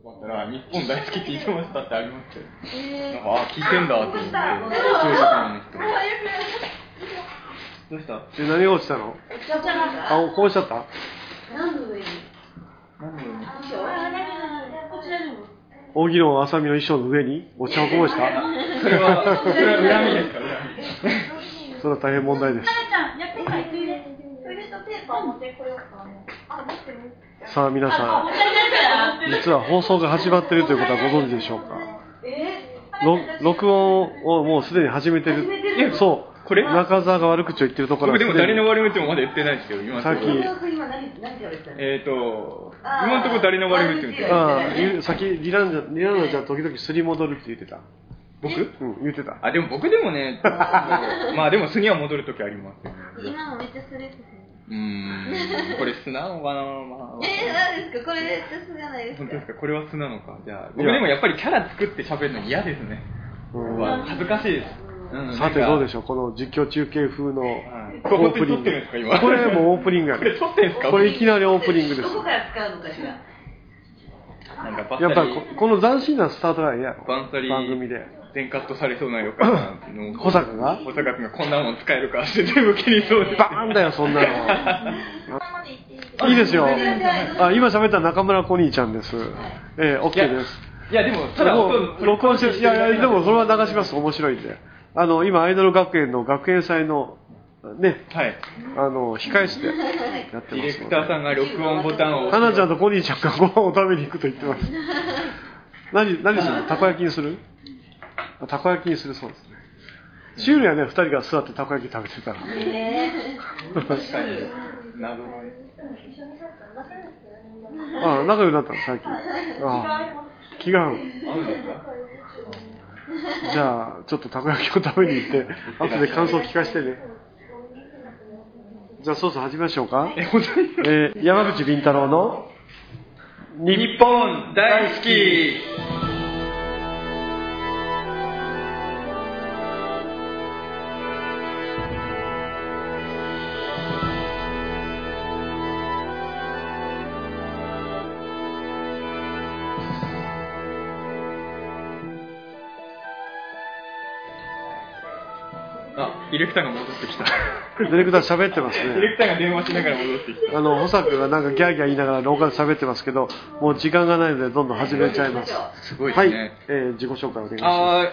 だったら日本大好きって言ってましたってありますよ。あ、聞いてんだと思って。視聴者の人。どうした？ 何が落ちたの？あ、こぼしちゃった？ 何の上に？ 大木の浅見の衣装の上にお茶をこぼした？ それは恨みですか？恨み。 それは大変問題です。さあ皆さん、実は放送が始まっているということはご存知でしょうか？録音をもうすでに始めてる。そう。これ中澤が悪口を言ってるところ。 僕でも誰の悪口もまだ言ってないですけど、 さっき今のところ誰の悪口言ってる。さっきリランナちゃん時々すり戻るって言ってた。 僕？ うん、言ってた。 あ、でも僕でもね、まあでも素には戻るときありますよね。 今もめっちゃスレッドする。 これ素なのかな、まあ。 何ですかこれめっちゃ素じゃないですか。 本当ですか、これは素なのか。じゃあ、僕でもやっぱりキャラ作って喋るの嫌ですね。恥ずかしいです。 さてどうでしょう、この実況中継風のオープニング。 これもうオープニングやね。 これ撮ってんすか？ これいきなりオープニングです。 どこから使うのかしら。 やっぱりこの斬新なスタートが嫌やろ。 番組で。 全カットされそうな予感の保坂が君がこんなもん使えるかって全部気にそうです。 バーンだよそんなの。いいですよ。あ、今喋った中村コニーちゃんです。OK です。 いやでもただ録音して、いやでもそれは流します。面白いんで。今アイドル学園の学園祭のね、 はい、 控え室でやってます。 ディレクターさんが録音ボタンを押して、 花ちゃんとコニーちゃんがご飯を食べに行くと言ってます。何するの？たこ焼きにする？たこ焼きにするそうですね。シュールやね、2人が座ってたこ焼き食べてたら。 確かに謎の。 あ、仲良くなったの最近。気が合う。じゃあちょっとたこ焼きを食べに行って後で感想聞かせてね。じゃあそろそろ始めましょうか。山口敏太郎の日本大好き。ディレクターが戻ってきた。 ディレクター喋ってますね。 ディレクターが電話しながら戻ってきた。 保坂がなんかギャーギャー言いながら廊下で喋ってますけど、もう時間がないのでどんどん始めちゃいます。 すごいですね。 はい、自己紹介お願いします。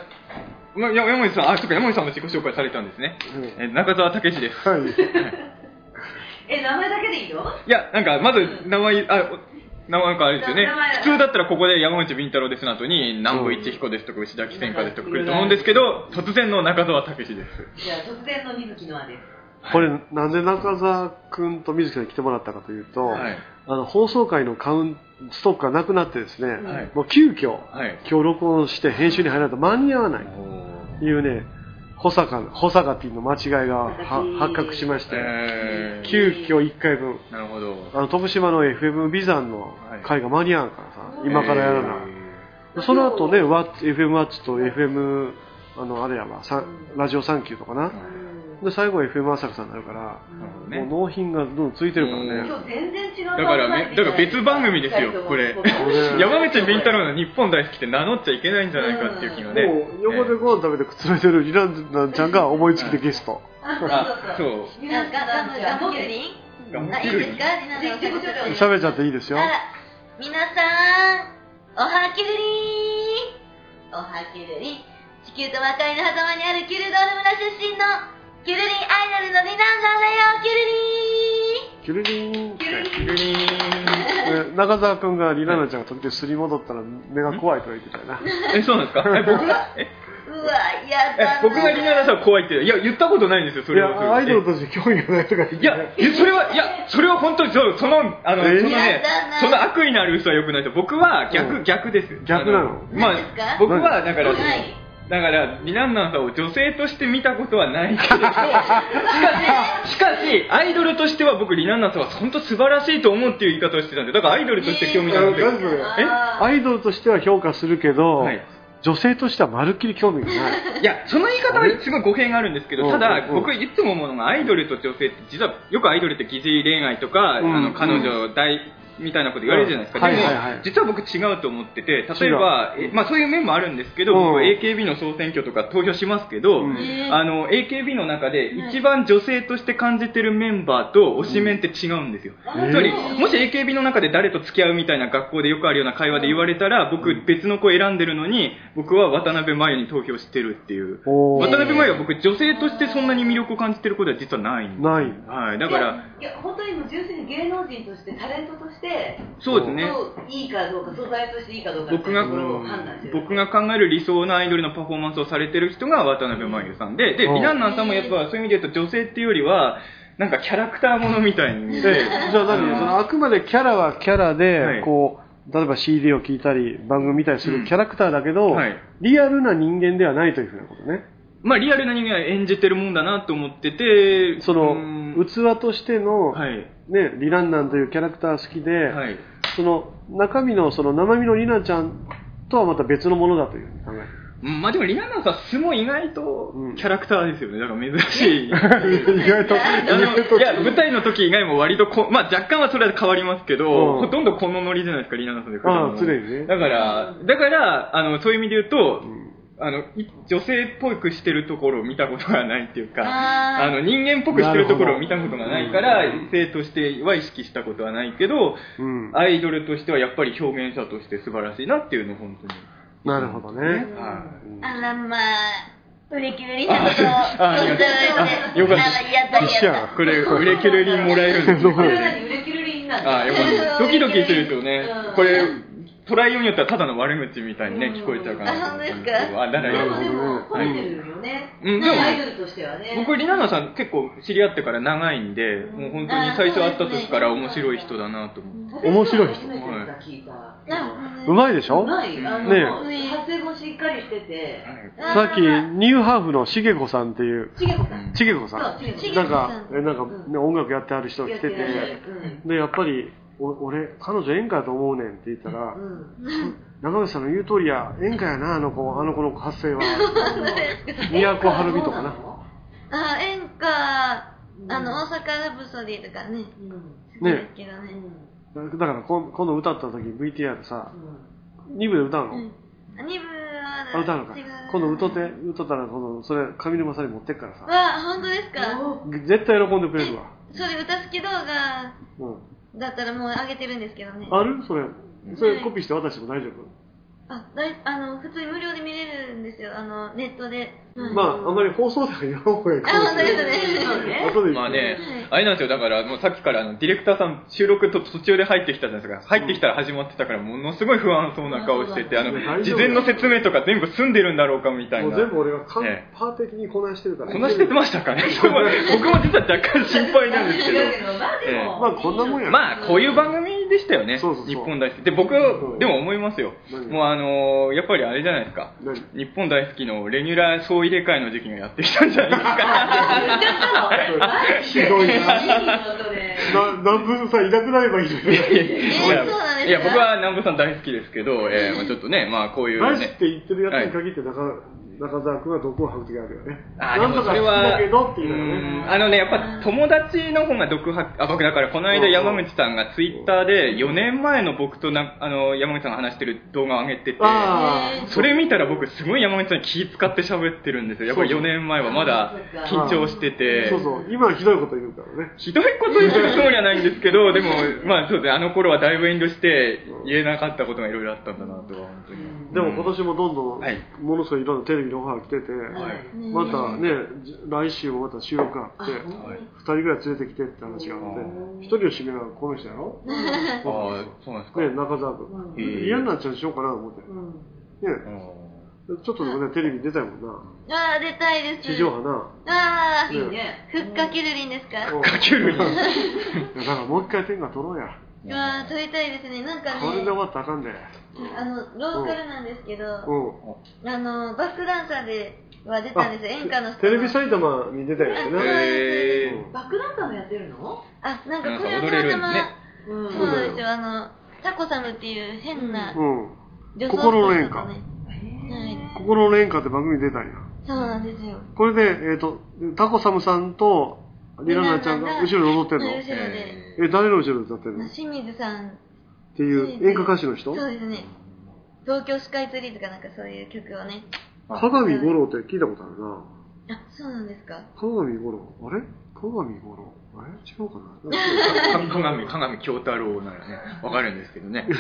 山森さん、そうか、山森さんも自己紹介されたんですね。中澤武史です。 はい。 名前だけでいいの？ いや、なんかまず名前なんかあれですよね。普通だったらここで山口敏太郎ですの後に南部一彦ですとか牛田喜千佳ですとか来ると思うんですけど、突然の中澤武史です。 じゃあ突然の水木のあです。 これなんで中澤君と水木さんに来てもらったかというと、放送回のストックがなくなってですね、もう急遽、今日録音して編集に入らないと間に合わないというね、保坂ピンの間違いが発覚しまして、急遽1回分、 なるほど、 徳島の FM ビザンの回が間に合うからさ、今からやらな。その後ね、FM ワッチと FM あれやわ、ラジオサンキューとかな。で最後は FM 浅草になるから、もう納品がどんどんついてるからね。 今日全然違う。 だから別番組ですよこれ。山口敏太郎の日本大好きって名乗っちゃいけないんじゃないかっていう気がね。 もう横でご飯食べてくつろいでるリランちゃんが思いつきでゲスト。 そう。 ガモキュリン？いいですか？ 喋っちゃっていいですよ。 皆さん、おはきゅるりーん。おはきゅるりん。地球と魔界の狭間にあるキュルドール村出身のキュルリンアイドルのリナンザーだよ。キュルリーン。 キュルリーン。中澤君がリナナちゃんが時々すり戻ったら目が怖いとか言ってたよな。 そうなんですか？僕がうわ、やだ。 僕がリナナさん怖いって、いや言ったことないんですよそれは。 いやアイドルとして興味がないとか言って。 いやそれは本当にそのねその悪意のある嘘は良くないと。僕は逆です。 逆なの？ まあ僕はだからリナンナンさんを女性として見たことはないけれどしかしアイドルとしては僕リナンナンさんは本当素晴らしいと思うっていう言い方をしてたんで、だからアイドルとして興味があるんで。 アイドルとしては評価するけど、女性としてはまるっきり興味がない。 いやその言い方はすごい語弊があるんですけど、ただ僕いつも思うのがアイドルと女性って実はよくアイドルって疑似恋愛とか、彼女大みたいなこと言われるじゃないですか。でも、実は僕違うと思ってて、例えば、そういう面もあるんですけど、僕 AKB の総選挙とか投票しますけど、AKB の中で一番女性として感じてるメンバーと推しメンって違うんですよ。つまり、もし AKB の中で誰と付き合うみたいな学校でよくあるような会話で言われたら、僕別の子選んでるのに、僕は渡辺真由に投票してるっていう。渡辺真由は僕女性としてそんなに魅力を感じてることは実はないんです。 ない。 はい。だから、 いや、本当にもう純粋に芸能人として、タレントとして、 そうですね。 いいかどうか、素材としていいかどうか僕が考える理想のアイドルのパフォーマンスをされてる人が渡辺真由さんで、リナンナンさんもやっぱそういう意味で言うと女性っていうよりは、なんかキャラクターものみたいに見て。 じゃあそのあくまでキャラはキャラで、こう、例えば CD を聴いたり、番組見たりするキャラクターだけど、リアルな人間ではないというふうなことね。 リアルな人間は演じてるもんだなと思ってて、 その、器としての、ね、リナンナンというキャラクター好きで、その、中身のその生身のリナちゃんとはまた別のものだというふうに考える。 でもリナンナンさん素も意外とキャラクターですよね。だから珍しい。 意外と。 いや、舞台の時以外も割と若干はそれは変わりますけど、ほとんどこのノリじゃないですか、リナンナンさんで。 常にね。 だから、そういう意味で言うと、女性っぽくしてるところを見たことがないっていうか、人間っぽくしてるところを見たことがないから、性としては意識したことはないけど、アイドルとしてはやっぱり表現者として素晴らしいなっていうのを本当に。 なるほどね。 あらまあ、売れキュルリンなことを、 よかった。これ、売れキュルリンもらえるんですよ。 これは何売れキュルリンなんだ。 ドキドキするとね、これ、捉えようによってはただの悪口みたいにね、聞こえちゃうかな。 本当ですか？ だからでも、褒めてるよね。でも、アイドルとしてはね。 僕、リナンナさん結構知り合ってから長いんで、もう本当に最初会った時から面白い人だなと思って。 面白い人。うまいでしょ？ うまい。発声もしっかりしてて。 さっき、ニューハーフのしげこさんっていう。しげこさん。なんか、音楽やってある人が来てて、で、やっぱり、俺、彼女演歌やと思うねんって言ったら、中渕さんの言う通りや、演歌やな、あの子の発声は。都はるみとかな。 演歌、大阪ラブソディとかね。ね。 だから今度歌った時 VTR さ、2部で歌うの？ 2 部は歌うのか。今度歌ったらそれ上沼さんに持ってっからさ。 本当ですか？ 絶対喜んでくれるわ。 それ歌好き動画だったらもう上げてるんですけどね。 ある？それコピーして渡しても大丈夫？ 普通に無料で見れるんですよ、ネットで。 あんまり放送では言わん方がいいかもしれない。 あれなんですよ、だからもうさっきからディレクターさん収録と途中で入ってきたじゃないですか。入ってきたら始まってたからものすごい不安そうな顔してて、事前の説明とか全部済んでるんだろうかみたいな。 全部俺がパー的にこなしてるから。 こなしてましたかね。僕も実は若干心配なんですけど。 こんなもんや。 こういう番組でしたよね。日本大好き。で、僕でも思いますよ。もうやっぱりあれじゃないですか。日本大好きのレギュラー総入れ替えの時期がやってきたんじゃないですか。 ひどいな。南部さんいなくなればいいじゃない。 いや、僕は南部さん大好きですけど、ちょっとね、こういうね。 大好きって言ってるやつに限って中澤君は毒を吐く時あるよね。 なんとか好きだけどっていうのね。やっぱ友達の方が毒吐く。僕だからこの間山口さんがツイッターで4年前の僕と山口さんが話してる動画を上げてて、それ見たら僕すごい山口さんに気使って喋ってるんですよ。やっぱり4年前はまだ緊張してて。 今はひどいこと言うからね。 ひどいこと言ってるつもりはないんですけど、でもそうですね、あの頃はだいぶ遠慮して言えなかったことがいろいろあったんだなとは本当に。 でも今年もどんどんものすごいいろんなテレビのオファー来てて、またね、来週もまた収録があって、2人ぐらい連れてきてって話があって、1人の指名がこの人やろ？ そうなんですか。 中澤君。嫌になっちゃうしようかなと思って。ちょっとでもね、テレビ出たいもんな。 出たいです。 地上波な。 いいね。ふっかキュルリンですか？ ふっかキュルリン。だからもう一回天下取ろうや。 撮りたいですね。なんかね。 これで終わったらあかんで。 ローカルなんですけど、バックダンサーでは出たんですよ、演歌の人。 テレビ埼玉に出たやつね。 バックダンサーもやってるの？なんか踊れるんですね。 そうなんですよ、タコサムっていう変な心の演歌。心の演歌って番組に出たんや。 そうなんですよ。 これで、タコサムさんと、 リナナちゃんが後ろに踊ってんの？ 後ろで。 誰の後ろで歌ってんの？ 清水さん。 っていう演歌歌手の人？ そうですね。東京スカイツリーとかなんかそういう曲をね。 鏡五郎って聞いたことあるな。 あ、そうなんですか。 鏡五郎。あれ鏡五郎。違うかな鏡京太郎ならね、わかるんですけどね。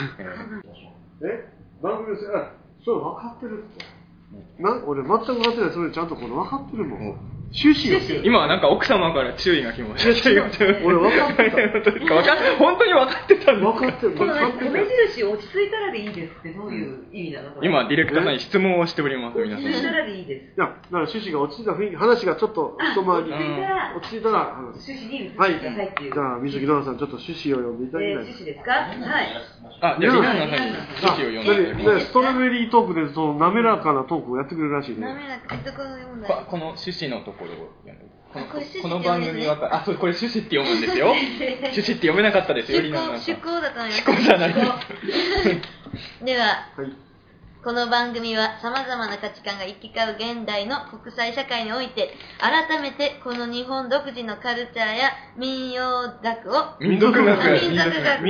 番組です。そう、分かってるって。俺全く分かってない。それちゃんとこの分かってるもん。趣旨が。 今なんか奥様から注意が来ました。 俺分かってた。 本当に分かってたんですか？ 分かってる。 この米印落ち着いたらでいいですってどういう意味なの？ 今ディレクターさんに質問をしております。皆さん。 落ち着いたらでいいです。 いや、だから趣旨が落ち着いた雰囲気、話がちょっと一回り落ち着いたら、 趣旨に移ってくだはい。 さいっていう。 じゃあ水木奈々さんちょっと趣旨を読んでいただきたい。 趣旨ですか？はい。 あ、じゃあリナナさんに趣旨を読んでいただきます。 ストロベリートークでその滑らかなトークをやってくれるらしいね。 滑らか、 この趣旨のところを読んで。この番組は、そう、これ趣旨って読むんですよ。趣旨って読めなかったですよ、リナナさん。 趣向だと思います。 趣向じゃないです。 では、この番組は様々な価値観が行き交う現代の国際社会において、改めてこの日本独自のカルチャーや民謡学を民族学って違いますか？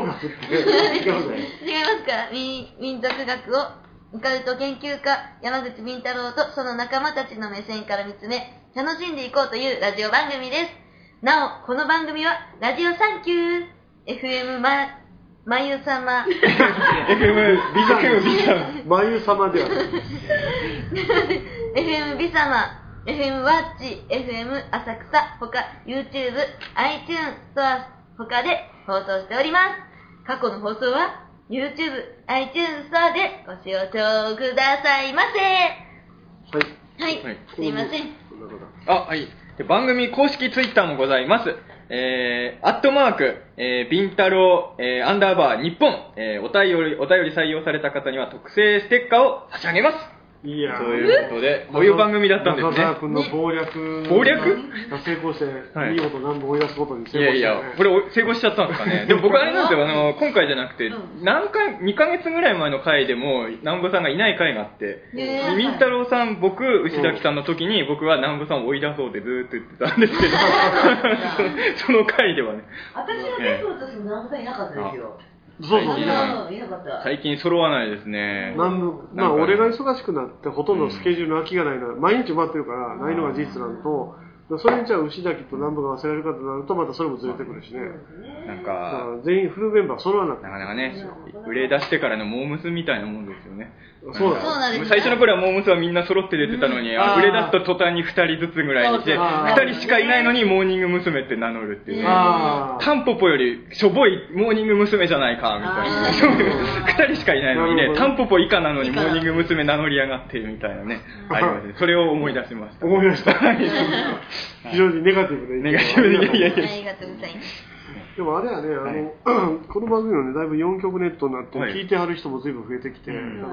民族学をオカルト研究家山口敏太郎とその仲間たちの目線から見つめ楽しんでいこうというラジオ番組です。なお、この番組はラジオサンキュー FM まゆさま FM ビサまゆさまではない FM ビサマ FM ワッチ FM 浅草ほか YouTube、iTunes ストア他で放送しております。過去の放送はYouTube、iTunes ストアでご視聴くださいませ。はい、すいません。 はい。番組公式ツイッターもございます。アットマーク、ビンタロー、アンダーバー日本、お便り採用された方には特製ステッカーを差し上げます。 いやということで、こういう番組だったんですね。 中澤君の謀略が成功して、見事何度追い出すことに成功して、 いや、これ成功しちゃったんですかね。でも僕あれなんですよ、今回じゃなくて、2ヶ月ぐらい前の回でも、南部さんがいない回があって、みんたろうさん、僕、牛崎さんの時に、僕は南部さんを追い出そうってずーっと言ってたんですけど、その回ではね。 私のゲストとしても南部さんいなかったですよ。 そういなかった。 最近揃わないですね。 俺が忙しくなってほとんどスケジュールの空きがないのは、毎日待ってるからないのが事実なのと、それにじゃあ牛崎と南部が忘れるかとなるとまたそれもずれてくるしね。 なんか全員フルメンバー揃わなくて、 なかなかね、売れ出してからのモームスみたいなもんですよね。 そうなんです。 最初の頃はモームスはみんな揃って出てたのに、売れ出すと途端に2人ずつぐらいにして、2人しかいないのにモーニング娘。って名乗るっていうね。タンポポよりしょぼいモーニング娘。じゃないかみたいな。2人しかいないのにね、タンポポ以下なのにモーニング娘。名乗り上がってみたいなね。ありますね。それを思い出しました。 思い出した。非常にネガティブで。 ネガティブで、 ありがとうございます。 でもあれはね、この番組はね、だいぶ4曲ネットになって、聞いてはる人も随分増えてきて、だから、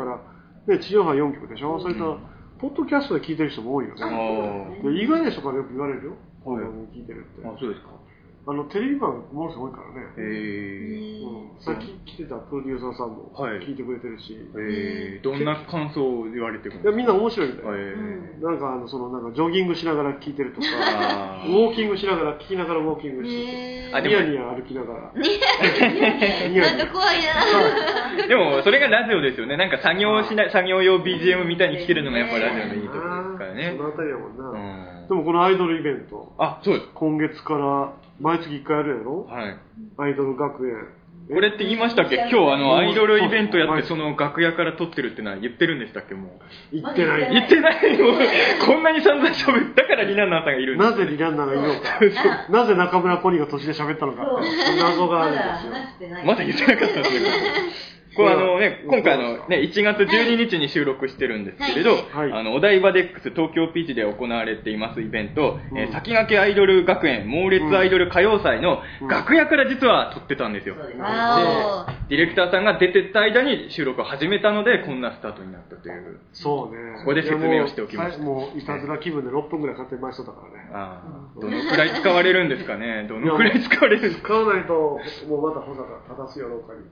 ね、地上波4曲でしょ、それと、ポッドキャストで聞いてる人も多いよね。で意外な人からよく言われるよ、この番組聞いてるって。 あ、そうですか。 テレビ番ものすごいからね。さっき来てたプロデューサーさんも聞いてくれてるし。 どんな感想を言われてるんですか？ いや、みんな面白いんだよ。なんかジョギングしながら聞いてるとか、ウォーキングしながら聞きながらウォーキングして、ニヤニヤ歩きながら。 なんか怖いな。 でも、それがラジオですよね。なんか作業用 BGM みたいに聞けるのがやっぱラジオのいいところですからね。 そのあたりやもんな。でもこのアイドルイベント。 そうです。 今月から毎月1回やるやろ？ はい。 アイドル学園。 これって言いましたっけ？今日アイドルイベントやってその楽屋から撮ってるってのは言ってるんでしたっけ？もう。 言ってない。 言ってないの？こんなに散々喋ったからリナンナーさんがいるんです。 なぜリナンナーがいるのか。なぜ中村コニーが途中で喋ったのか。謎があるんですよ。 まだ言ってなかったんですけど。これ今回1月12日に収録してるんですけれど、お台場デックス東京ピーチで行われていますイベント、先駆けアイドル学園猛烈アイドル歌謡祭の楽屋から実は撮ってたんですよ。で、ディレクターさんが出てった間に収録を始めたので、こんなスタートになったという。 そうね。 ここで説明をしておきました。 もういたずら気分で6分ぐらい買ってまいそうだからね。 どのくらい使われるんですかね。どのくらい使われるんですか。 使わないと、もうまた保坂正すよ、廊下に。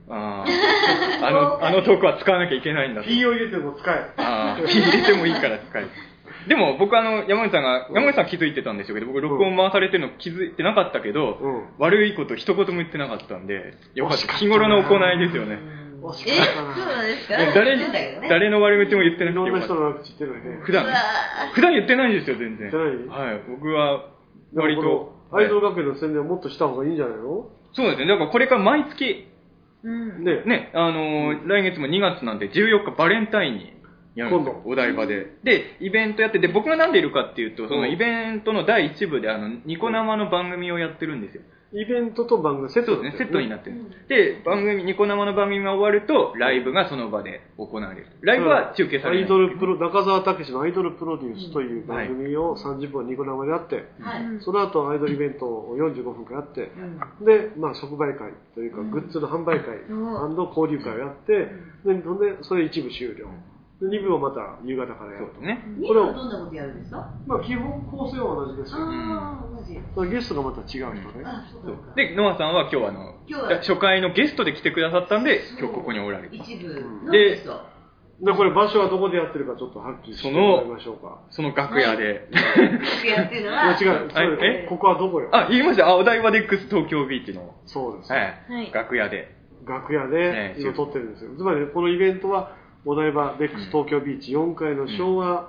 あのトークは使わなきゃいけないんだ。 P を入れても使え。 P 入れてもいいから使え。 でも僕山口さん気づいてたんでしょうけど、僕録音回されてるの気づいてなかったけど、悪いこと一言も言ってなかったんで、よかった。日頃の行いですよね。 そうなんですか？ 誰の悪口も言ってなくて。 いろんな人の悪口言ってるのね。 普段言ってないんですよ、全然。はい。僕は、割と。 アイドル学園の宣伝をもっとした方がいいんじゃないの？ そうですね。だからこれから毎月、ね、来月も2月なんで14日バレンタインにやるんですよ、お台場で。で、イベントやってて、僕が何でいるかっていうと、そのイベントの第1部でニコ生の番組をやってるんですよ。 イベントと番組セットですね、セットになってる。で、ニコ生の番組が終わると、ライブがその場で行われる。ライブは中継される。 中澤武のアイドルプロデュースという番組を30分ニコ生でやって、その後アイドルイベントを45分間やって、で、即売会というか、グッズの販売会&交流会をやって、で、それ一部終了。2部をまた夕方からやると。 2部はどんなことやるんですか？ 基本構成は同じですよ。同じ。ゲストがまた違う人ね。 で、ノアさんは今日初回のゲストで来てくださったんで、今日ここにおられる。 一部のゲスト。 これ場所はどこでやってるかちょっとはっきりしてもらいましょうか。 その楽屋で。 楽屋っていうのは違う。ここはどこよ？ 言いました。お台場デックス東京ビーチの。 そうです。 楽屋で今撮ってるんですよ。つまりこのイベントはお台場デックス東京ビーチ4階の昭和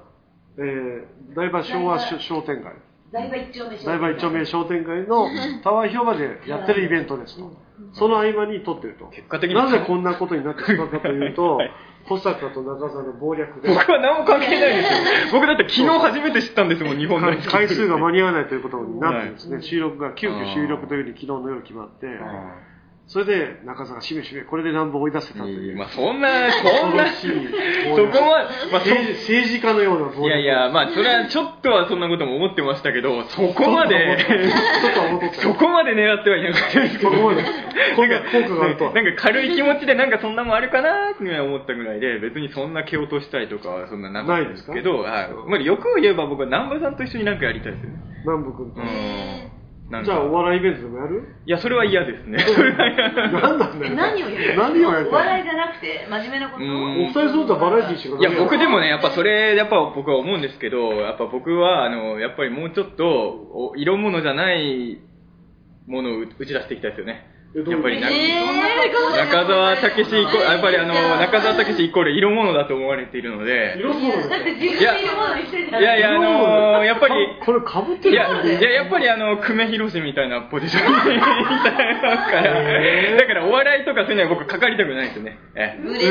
商店街。 台場一丁目商店街のタワー広場でやってるイベントですと。その合間に撮ってると。 結果的になぜこんなことになってしまったかというと、保坂と中澤の謀略で。 僕は何も関係ないですよ。僕だって昨日初めて知ったんですもん、日本の。 回数が間に合わないということになってですね、収録が急遽収録というふうに昨日の夜決まって、それで中澤がしめこれで何本追い出せたという。 そんなそこは、 政治家のようなそれはちょっとはそんなことも思ってましたけど、そこまで狙ってはいなかったですけど、効果があると。 なんか軽い気持ちでそんなもんあるかなって思ったぐらいで、別にそんな蹴落としたいとかはそんななかったですけど、よく言えば僕は南部さんと一緒にやりたいですよね。 南部君と。じゃあお笑いイベントでもやる？ いや、それは嫌ですね。 何なんだよ。 何をやる？お笑いじゃなくて真面目なこと？ お二人そうだバラエティーしかない。 いや、僕でもね、僕は思うんですけど、僕はやっぱりもうちょっと色物じゃないものを打ち出していきたいですよね。やっぱり中澤武史イコール色物だと思われているので。 色物だって自分で色物にしてるじゃん。 やっぱりこれ被ってる。 やっぱり久米宏みたいなポジションにいたいますから。だからお笑いとかそういうのは僕かかりたくないですよね。 ブレて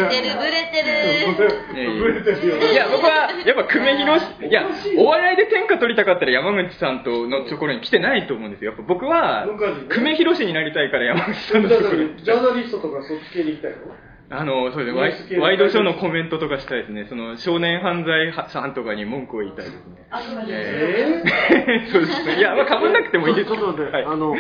る。 いや、僕はやっぱ久米宏、お笑いで天下取りたかったら山口さんのところに来てないと思うんですよ。やっぱ僕は久米宏になりたいから山口さんのところに。 ジャーナリストとかそっち系に行きたいの？ そうですね、ワイドショーのコメントとかしたいですね。その少年犯罪さんとかに文句を言いたいですね。そうですね。いや、かぶんなくてもいいです。 ちょっと待って、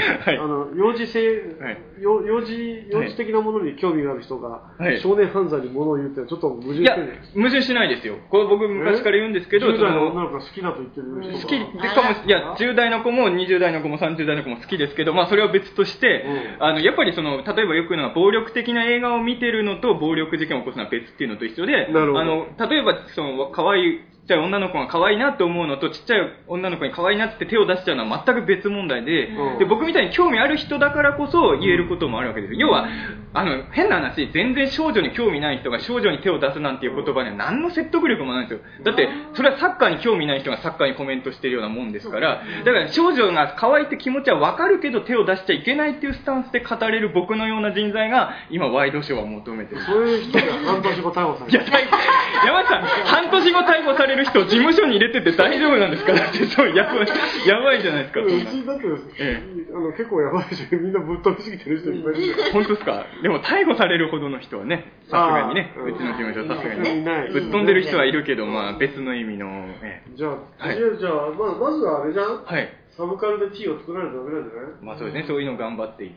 幼児的なものに興味がある人が、少年犯罪にものを言うってちょっと矛盾してるんです。 矛盾しないですよ。これ僕昔から言うんですけど、 10代の女の子が好きだと言ってる人が。 好きかも、いや、10代の子も20代の子も30代の子も好きですけど、それは別として、やっぱり例えばよく言うのは暴力的な映画を見てるのと暴力事件を起こすのは別っていうのと一緒で、例えば可愛いちっちゃい女の子が可愛いなと思うのと、ちっちゃい女の子に可愛いなって手を出しちゃうのは全く別問題で、僕みたいに興味ある人だからこそ言えることもあるわけです。要は変な話、全然少女に興味ない人が少女に手を出すなんていう言葉には何の説得力もないんですよ。だってそれはサッカーに興味ない人がサッカーにコメントしてるようなもんですから、だから少女が可愛いって気持ちは分かるけど手を出しちゃいけないっていうスタンスで語れる僕のような人材が今ワイドショーは求めてる。 そういう人が半年後逮捕される。 山内さん、半年後逮捕される人を事務所に入れてて大丈夫なんですか？だってそうやばいじゃないですか。 うちだって結構やばいし、みんなぶっ飛びすぎてる人いっぱいいる。 本当ですか？でも逮捕されるほどの人はね、さすがにね、うちの事務所さすがにぶっ飛んでる人はいるけど、別の意味の。 じゃあまずはあれじゃん。はい。サブカルで T を作らないとダメなんじゃない？ そうですね、そういうの頑張っていって。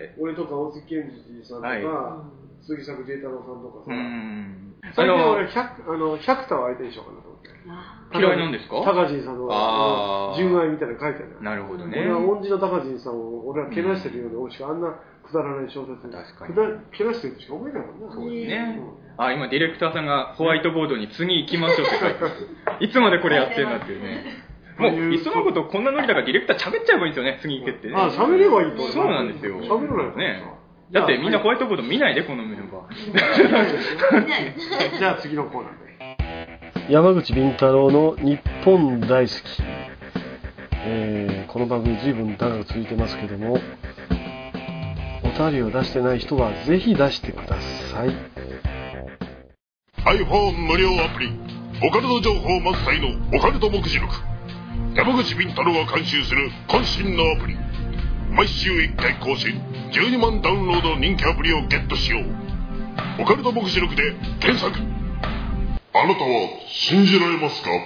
俺とか大月健二さんとか、杉作慈太郎さんとかさ。最近俺100田を相手にしようかなと思って。 嫌いなんですか？ 高人さんの純愛みたいなの書いてある。 なるほどね。 俺は恩師の高人さんを俺はけなしてるように俺しかあんなくだらない小説にけなしてるとしか思えないもんな。 そうですね。今ディレクターさんがホワイトボードに次行きましょうって書いてます。いつまでこれやってんだっていうね。もういっそのことこんなノリだからディレクター喋っちゃえばいいんですよね。次行けってね。 喋ればいいと。 そうなんですよ。 喋るのね。だってみんなホワイトボード見ないでこのメンバー。じゃあ次のコーナーで。山口敏太郎の日本大好き。この番組随分長く続いてますけども、お便りを出してない人はぜひ出してください。 iPhone 無料アプリオカルト情報満載のオカルト目次録。山口敏太郎が監修する渾身のアプリ。毎週1回更新12万ダウンロードの人気アプリをゲットしよう。オカルト目次録で検索。あなたは信じられますか？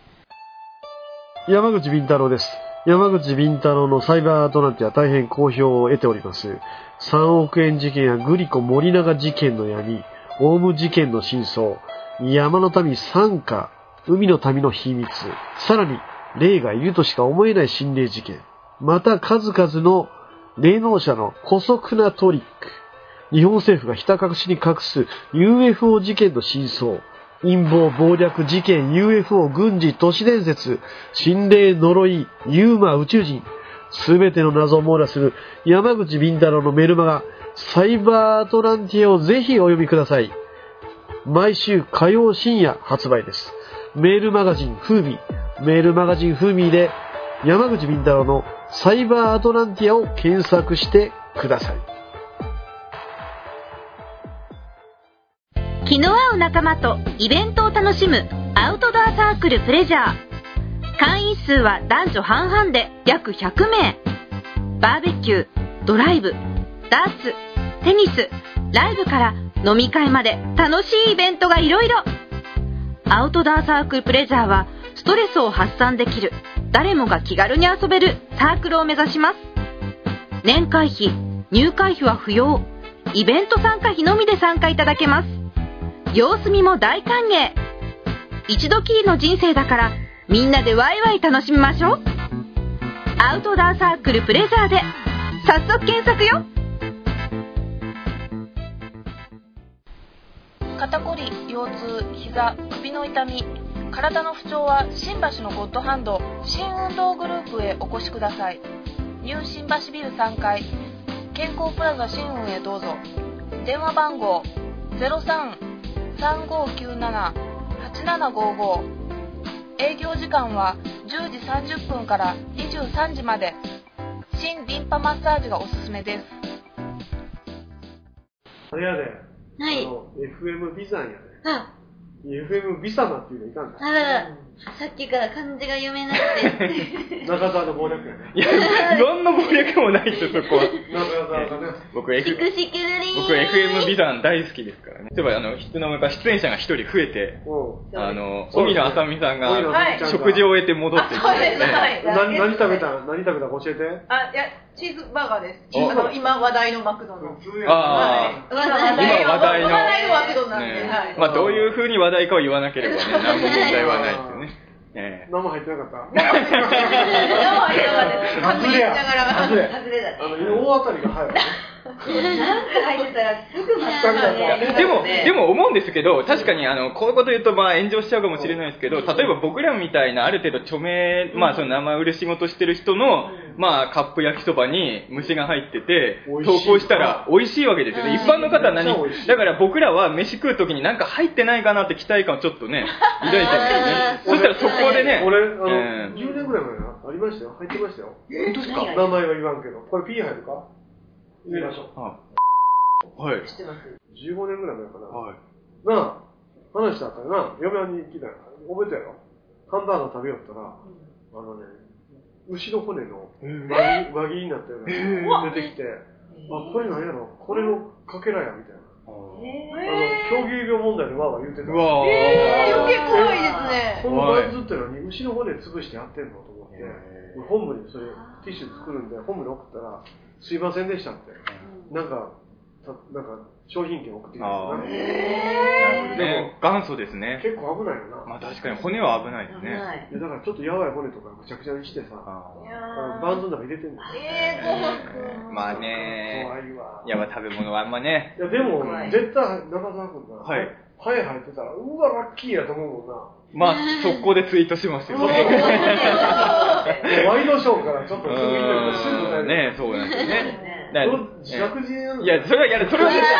山口敏太郎です。山口敏太郎のサイバーアトランティア大変好評を得ております。3億円事件やグリコ森永事件の闇、オウム事件の真相、山の民参加、海の民の秘密、さらに霊がいるとしか思えない心霊事件、また数々の霊能者の姑息なトリック、日本政府がひた隠しに隠す UFO 事件の真相、陰謀暴略事件 UFO 軍事都市伝説、心霊呪いユーマ宇宙人、すべての謎を網羅する山口敏太郎のメルマガサイバーアトランティアをぜひお読みください。毎週火曜深夜発売です。メールマガジンフーミー、メールマガジンフーミーで山口敏太郎のサイバーアトランティアを検索してください。 気の合う仲間とイベントを楽しむアウトドアサークルプレジャー。会員数は男女半々で約100名。バーベキュー、ドライブ、ダーツ、テニス、ライブから飲み会まで楽しいイベントがいろいろ。アウトドアサークルプレジャーはストレスを発散できる、誰もが気軽に遊べるサークルを目指します。年会費、入会費は不要。イベント参加費のみで参加いただけます。様子見も大歓迎。一度きりの人生だからみんなでワイワイ楽しみましょう。アウトドアサークルプレジャーで早速検索よ。 肩こり、腰痛、膝、首の痛み、体の不調は新橋のゴッドハンド新運動グループへお越しください。ニュー新橋ビル3階健康プラザ新運へどうぞ。電話番号 03-3597-8755。営業時間は10時30分から23時まで。新リンパマッサージがおすすめです。 あれやで、 はい、 FM ビザンやで。FM ビサマっていうのいたんだ。 さっきから漢字が読めなくて。 中澤の謀略やね。 いや、何の謀略もないですよ、そこは。 中澤がね。 僕 FM ビザン大好きですからね。例えば、いつの間にか出演者が一人増えて、荻野あさみさんが食事を終えて戻ってきて、 何食べた教えて。 いや、チーズバーガーです。今話題のマクドの。 今話題のマクドなんで。 まあ、どういう風に話題かを言わなければね、何も問題はないですよね。 何も入ってなかった。 何も入ってなかったです。 外れや。外れだ。大当たりが入るね。 なんか入ってたらすぐでも思うんですけど、確かにこういうこと言うとまあ炎上しちゃうかもしれないですけど、例えば僕らみたいなある程度著名、まあその名前売る仕事してる人の、まあカップ焼きそばに虫が入ってて投稿したら美味しいわけですよね。一般の方はだから僕らは飯食う時になんか入ってないかなって期待感をちょっとね抱いてるんですよね。そしたらそこでね、 俺10年ぐらい前なありましたよ。入ってましたよ。 本当ですか？ 名前は言わんけど、これ P 入るか？言いましょう。 はい。 知ってます。 15年ぐらい前かな。 はい。 なあ、話したからな、嫁はんに聞いたら、覚えてやろ？ハンバーガー食べよったら、牛の骨の輪切りになったような出てきて、これなんやろ？これのかけらや、みたいな。狂牛病問題でわーわー言うてた。 余計怖いですね。 このバズってのに牛の骨潰してやってんのと思って、本部にそれティッシュ作るんで、本部に送ったら、すいませんでしたって。なんか、 なんか商品券送ってきてるね。元祖ですね。 結構危ないよな。 まあ確かに骨は危ないですね。 いやだからちょっとやばい骨とかぐちゃぐちゃにしてさ、バンズの中入れてんの。 まあね。怖いわ。いやまあ食べ物はあんまね。 いやでも絶対中澤君がハエ入ってたらうわラッキーやと思うもんな。 まあ速攻でツイートしますよね。 ワイドショーからちょっとすぐね、そうなんですよね。 自作自演いや、それはやる。それ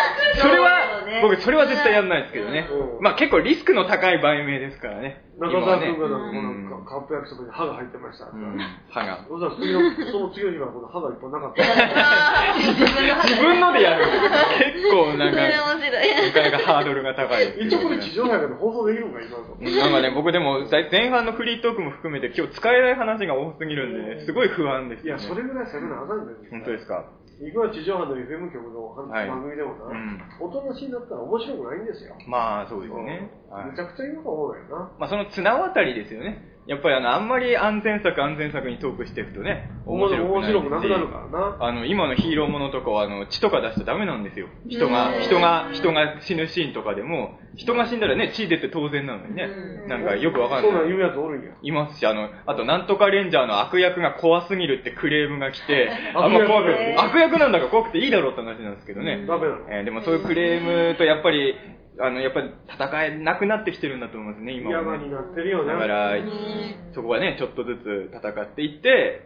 は絶対やんないですけどね。まあ結構リスクの高い売名ですからね。 中澤君がなんかカップ焼きそばに歯が入ってました。 歯が。 その次の日はこの歯が一本なかった。 自分のでやる。結構なんか、なかなかハードルが高い。 一応これ地上波で放送できるのか今の。 なんかね、僕でも前半のフリートークも含めて今日使えない話が多すぎるんで、すごい不安です。 いや、それぐらい攻めなあかんねん。 本当ですか。 いくら地上波の FM 局の番組でもな、おとなしになったら面白くないんですよ。 まあそうですね。 めちゃくちゃ言うと思うよな。 まあその綱渡りですよね。やっぱりあんまり安全策にトークしていくとね、 面白くなくなるからな。 今のヒーローものとかは血とか出しちゃダメなんですよ。人が死ぬシーンとかでも、人が死んだらね、血出て当然なのにね。なんかよくわかんない。 そうなん言うやつおるんや。 いますし、あとなんとかレンジャーの悪役が怖すぎるってクレームが来て、あんま怖く悪役なんだから怖くていいだろうって話なんですけどね。 ダメなの。でもそういうクレームとやっぱり戦えなくなってきてるんだと思いますね、今は、ね。 山になってるよね。 だから、そこはね、ちょっとずつ戦っていって、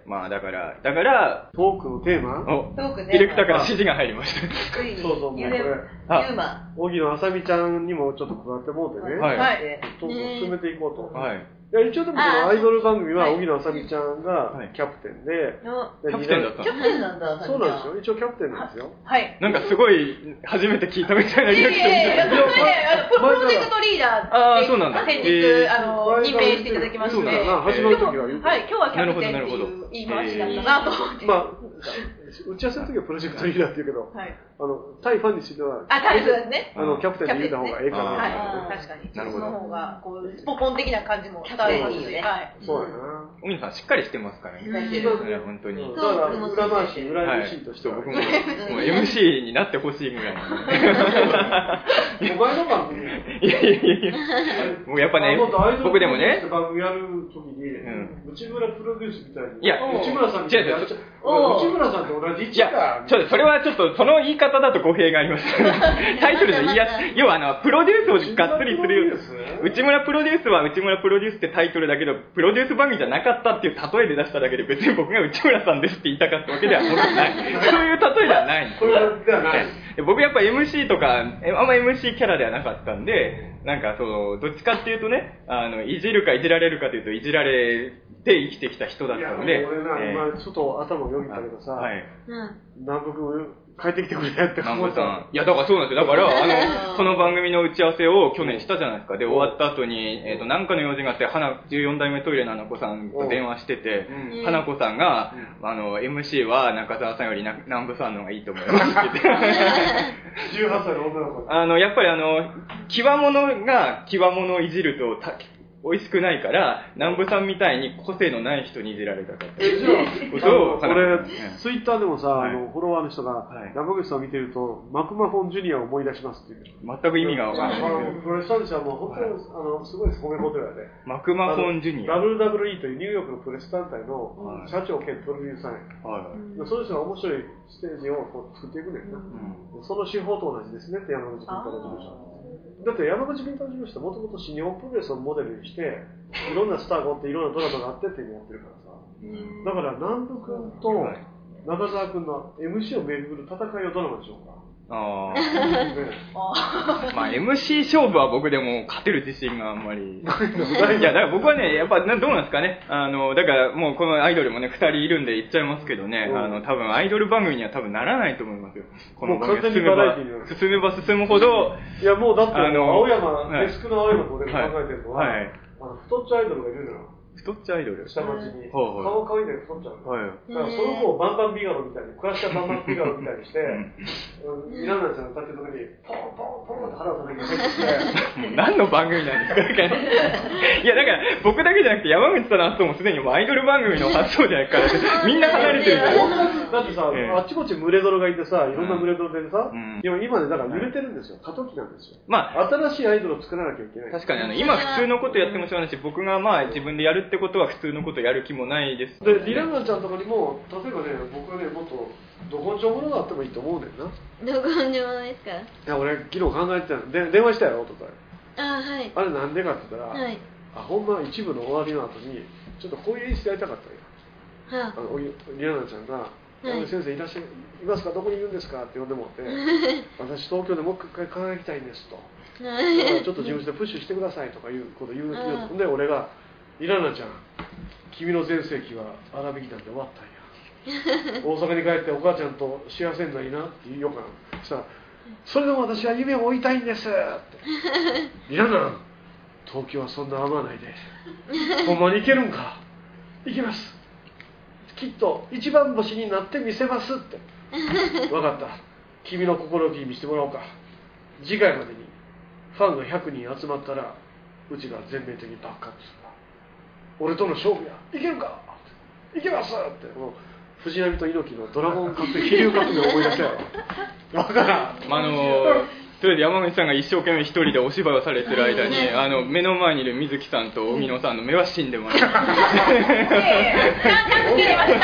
まあだから、 トークのテーマディレクターから指示が入りました。 そう、もうこれ、荻野あさみちゃんにもちょっと加わってもうてね、トークを進めていこうと。いや一応でもこのアイドル番組は荻野あさみちゃんがキャプテンで、 キャプテンだったキャプテンなんだ。 そうなんですよ。一応キャプテンなんですよ。 はい。 なんかすごい初めて聞いたみたいなリアクションで。 プロジェクトリーダーってそうなんだ。 先日任命していただきまして。 そうだな。始まる時は言う。 はい。今日はキャプテンっていう言い回しだったなと思って。まあ打ち合わせの時はプロジェクトリーダーって言うけど、対ファンにしては対そうですね。 キャプテンって言った方がええかな。 はい。確かに。なるほど。その方がこうスポコン的な感じも伝わりますし。はい。 そうやな。 荻野さんしっかりしてますからね。本当に。 だから裏回し、裏 MC としては僕も MC になってほしいぐらい。 お前の番組。 いや。もうやっぱね、僕でもね。 番組やる時に内村プロデュースみたいに。 いや、 内村さんみたいな。内村さんと同じ位置だ。 それはちょっとその言い方だと語弊があります。タイトルで言いやすい。要はプロデュースをがっつりする。内村プロデュースは内村プロデュースってタイトルだけど、プロデュース番組じゃなかったっていう例えで出しただけで、別に僕が内村さんですって言いたかったわけではない。そういう例えではない。僕やっぱ MC とか、あんま MC キャラではなかったんで、なんかどっちかっていうとね、いじるかいじられるかというと、いじられて生きてきた人だったので。 俺な、今ちょっと頭をよぎったけどさ、南北帰ってきてくれたって南部さん。いや、だからそうなんですよ。だから、この番組の打ち合わせを去年したじゃないですか。で、終わった後に、なんかの用事があって、14代目トイレの花子さんと電話してて、花子さんが、MC は中澤さんより南部さんの方がいいと思いますって言って。 18歳の女の子。 やっぱり極物が極物をいじると、美味しくないから、南部さんみたいに個性のない人にいじられたかっていうことを。 俺、ツイッターでもさ、フォロワーの人が、山口さんを見てると、マクマフォンジュニアを思い出しますっていう。 全く意味がわからない。 プロレスタンチはもう本当に、すごい褒め言葉で。 マクマフォンジュニア。 WWE というニューヨークのプロレス団体の社長兼プロデューサーや。そういう人が面白いステージを作っていくねんな。その手法と同じですねって山口君から事務所。だって山口敏太郎ってもともと新日本プロレスをモデルにしていろんなスターがおっていろんなドラマがあってっていうのをやってるからさ、だから南部君と中澤君の MC を巡る戦いをどのまでしょうか。 まあ MC 勝負は僕でも勝てる自信があんまり。いやだから僕はねやっぱどうなんですかね。だからもうこのアイドルもね2人いるんで言っちゃいますけどね。多分アイドル番組には多分ならないと思いますよ。この番組進めば進むほど。 いやもうだって青山デスクの青山と俺が考えてるのは太っちょアイドルがいるのよ。 太っちゃアイドル下町に顔可愛いんだけど太っちゃうの、だからその子をバンバンビガロみたいにクラッシャーバンバンビガロみたいにしていらないやつが歌ってる時にポンポンポンって腹を叩き入って何の番組なんですか。いやだから僕だけじゃなくて山口さんの発想もすでにもうアイドル番組の発想じゃないからみんな離れてるじゃない。 だってさ、あっちこっち群れ泥がいてさ、いろんな群れ泥でさ、今ね、だから濡れてるんですよ。過渡期なんですよ。新しいアイドルを作らなきゃいけない。 確かに今普通のことやってもしょうがないし、僕が自分でやるってことは普通のことやる気もないです。 で、リラナちゃんとかにも、例えばね、僕はね、もっと、ど根性物があってもいいと思うねんな。 ど根性物ですか？いや、俺、昨日考えてたの。電話したよ、おととい。 はい。 あれなんでかって言ったら、ほんま一部の終わりの後に、ちょっとこういう演出やりたかったよ。リラナちゃんが、先生いらっしゃいますか、どこにいるんですかって呼んでもって私東京でもう一回輝きたいんですとだからちょっと事務所でプッシュしてくださいとかいうこと言うで俺がリラナちゃん君の全盛期は荒引きなんで終わったんや大阪に帰ってお母ちゃんと幸せになりなって言おうかなそしたらそれでも私は夢を追いたいんですってリラナ東京はそんな甘ないでほんまに行けるんか行きますきっと一番星になってみせますって分かった君の心意気見せてもらおうか次回までにファンが100人集まったらうちが全面的にバックアップする俺との勝負やいけるかいけますって藤波と猪木のドラゴン革命飛龍革命を思い出したよ分からんそれで山口さんが一生懸命一人でお芝居をされてる間に目の前にいる水木さんと荻野さんの目は死んでます。ちゃんと聞いてました。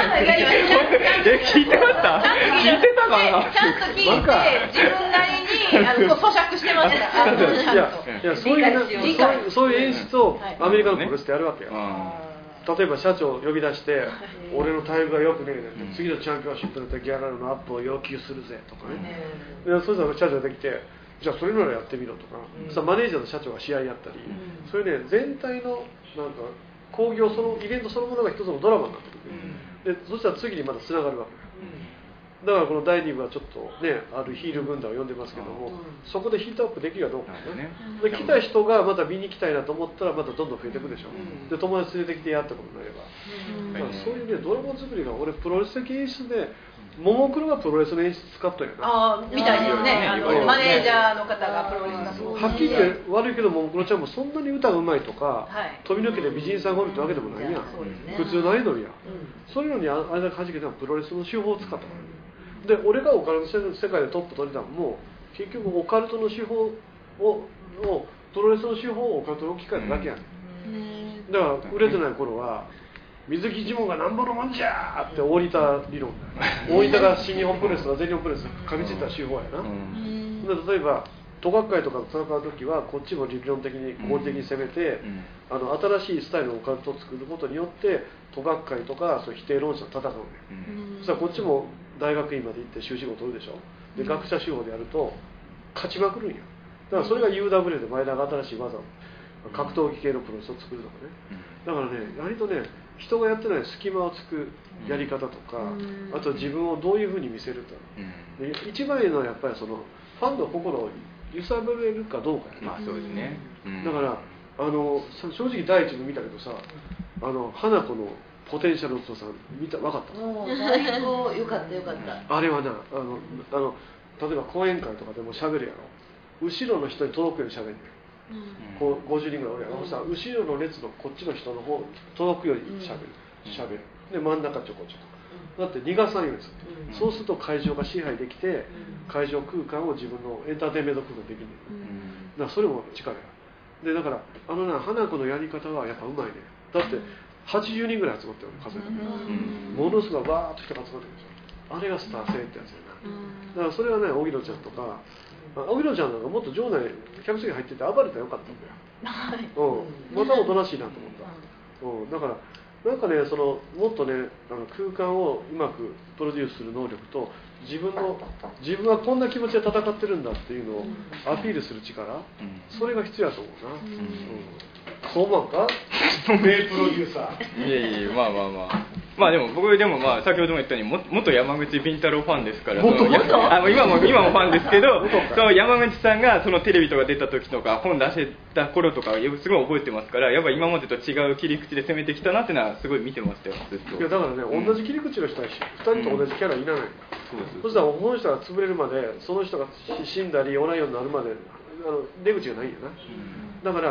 聞いてました。聞いてたかな。 ちゃんと聞いて自分なりに咀嚼してました。 いやそういう演出をアメリカのプロレスってやるわけよ。例えば社長を呼び出して俺の待遇がよくねえね、次のチャンピオンシップの時ギャラのアップを要求するぜとかね、そしたら社長ができてじゃあそれならやってみろとか、そマネージャーの社長が試合やったり、そういうね全体のなんか興行そのイベントそのものが一つのドラマになってくる、でそしたら次にまたつながるわけだからこの第2部はちょっとねあるヒール軍団を呼んでますけども、そこでヒートアップできるかどうかね、で来た人がまた見に来たいなと思ったらまたどんどん増えていくでしょ、で友達連れてきてやったことになれば、だからそういうねドラマ作りが俺プロレス的演出でももクロがプロレスの演出使ったよなみたいですね、マネージャーの方がプロレスがすごいはっきり言って悪いけどももクロちゃんもそんなに歌がうまいとか、飛び抜けて美人さんがおるってわけでもないやん、普通のアイドルや、そういうのにあれだけはじけたのはプロレスの手法を使ったからで俺がオカルトの世界でトップ取れたのも結局オカルトの手法をプロレスの手法をオカルトに置き換えただけやねん、だから売れてない頃は水木ジモンがなんぼのもんじゃーって大分理論大分が新日本プロレスとか全日本プロレス噛みついた手法やな、で例えば都学会とかと戦う時はこっちも理論的に合理的に攻めて、新しいスタイルのオカルトを作ることによって都学会とかそう否定論者と戦うね、そしたらこっちも大学院まで行って修士号を取るでしょ、で学者手法でやると勝ちまくるんや、だからそれが UWA で前田が新しい技を格闘技系のプロレスを作るとかね、だからね割とね人がやってない隙間をつくやり方とか、あと自分をどういうふうに見せるか、で一番いいのはやっぱりそのファンの心を揺さぶれるかどうかやね、 そうですね、 だから正直第一部見たけどさ花子のポテンシャルの強さ分かった最高よかったよかった、 あれはな例えば講演会とかでも喋るやろ、後ろの人に届くように喋る、こう50人ぐらいおるやろ、そしたら後ろの列のこっちの人の方届くように喋る、で真ん中ちょこちょこだって逃がさんようにする、そうすると会場が支配できて会場空間を自分のエンターテインメント空間できる、だからそれも力やで、だから花子のやり方はやっぱうまいね、だって80人ぐらい集まってる数えたものすごいバーッと人が集まってるんですよ、あれがスター性ってやつやな、だからそれはね荻野ちゃんとか荻野ちゃんなんかもっと場内キャプ席入ってて暴れたらよかったんだよ、またおとなしいなと思った、だからなんかねもっとね空間をうまくプロデュースする能力と自分はこんな気持ちで戦ってるんだっていうのをアピールする力、それが必要だと思うな、そう思うか名プロデューサーいやまあでも僕でも先ほども言ったように元山口敏太郎ファンですから、今もファンですけどその山口さんがそのテレビとか出た時とか本出した頃とかすごい覚えてますから、やっぱり今までと違う切り口で攻めてきたなっていうのはすごい見てましたよずっと。 いやだからね、同じ切り口の人は2人と同じキャラいらないんだ、そしたらこの人が潰れるまでその人が死んだりおらんようになるまで出口がないんやな、だから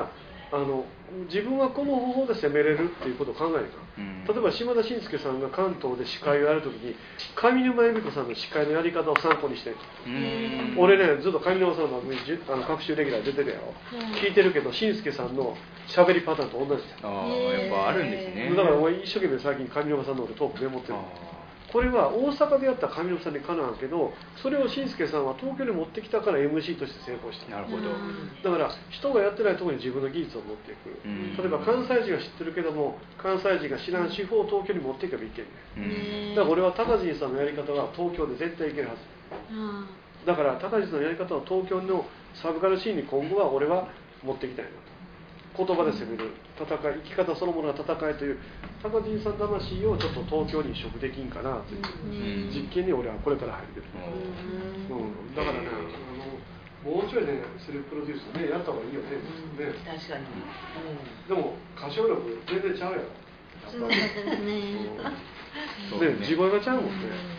自分はこの方法で攻めれるっていうことを考えるから、例えば島田紳介さんが関東で司会をやるときに上沼恵美子さんの司会のやり方を参考にして、俺ねずっと上沼さんの各週レギュラー出てるやろ、聞いてるけど紳介さんの喋りパターンと同じです。 やっぱあるんですね。 だから俺一生懸命最近上沼さんのトークメモってる。これは大阪でやったら上沼さんにかなわんけど、それを紳介さんは東京に持ってきたから MC として成功してる。 なるほど。 だから人がやってないところに自分の技術を持っていく。例えば関西人が知ってるけども関西人が知らん手法を東京に持っていけばいけんね。だから俺は高人さんのやり方は東京で絶対いけるはず。だから高人さんのやり方を東京のサブカルシーンに今後は俺は持っていきたいなと。言葉で攻める戦い、生き方そのものが戦いという高人さん魂をちょっと東京に移植できんかなという実験に俺はこれから入ってる。だからねもうちょいねセルフプロデュースねやった方がいいよね。 確かに。 でも歌唱力全然ちゃうやろ。 そうですね。 地声がちゃうもんね。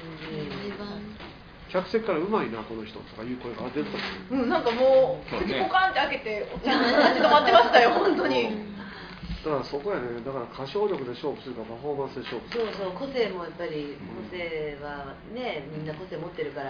客席からうまいなこの人とかいう声が出てた。 なんかもう口ポカンって開けてお茶の話止まってましたよ本当に。 だからそこやね。だから歌唱力で勝負するかパフォーマンスで勝負する。 そう個性もやっぱり個性はねみんな個性持ってるから。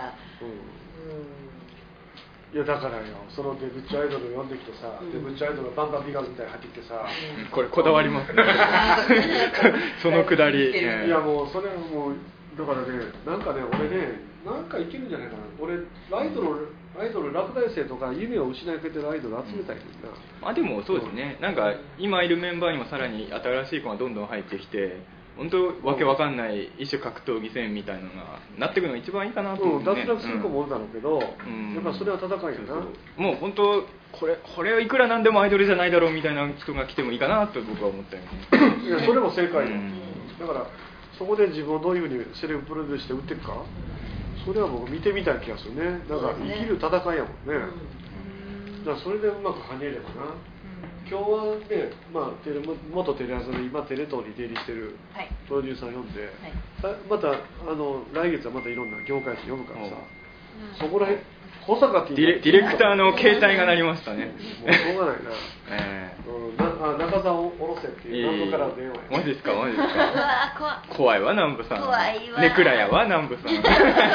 いやだからよ、そのデブッチアイドルを呼んできてさ、デブッチアイドルがバンバンビガーズみたいに入ってきてさ、 これこだわりますねそのくだり。 いやもうそれはもうだからね、なんかね俺ねなんかいけるんじゃないかな。俺アイドル落第生とか夢を失いかけてるアイドル集めたいねんな。 まあでもそうですね。なんか今いるメンバーにもさらに新しい子がどんどん入ってきて。本当わけわかんない一種格闘技戦みたいなのがなってくるのが一番いいかなと思う、 脱落する子もおるだろうけど、やっぱそれは戦いやな。 もう本当これはいくらなんでもアイドルじゃないだろうみたいな人が来てもいいかなと僕は思ったよね。 いやそれも正解だ。だからそこで自分をどういうふうにセルフプロデュースして打っていくか、それは僕見てみたい気がするね。だから生きる戦いやもんね。だからそれでうまく跳ねればな。今日はね、元テレ朝で今テレ東に出入りしてるプロデューサー呼んで、また来月はまたいろんな業界人呼ぶからさ、そこら辺小坂ってディレクターの携帯が鳴りましたね。 もうしょうがないな。中澤を下ろせっていう南部から電話や。 マジですかマジですか。怖いわ南部さん。 怖いわ。 ネクラやわ南部さん。 もう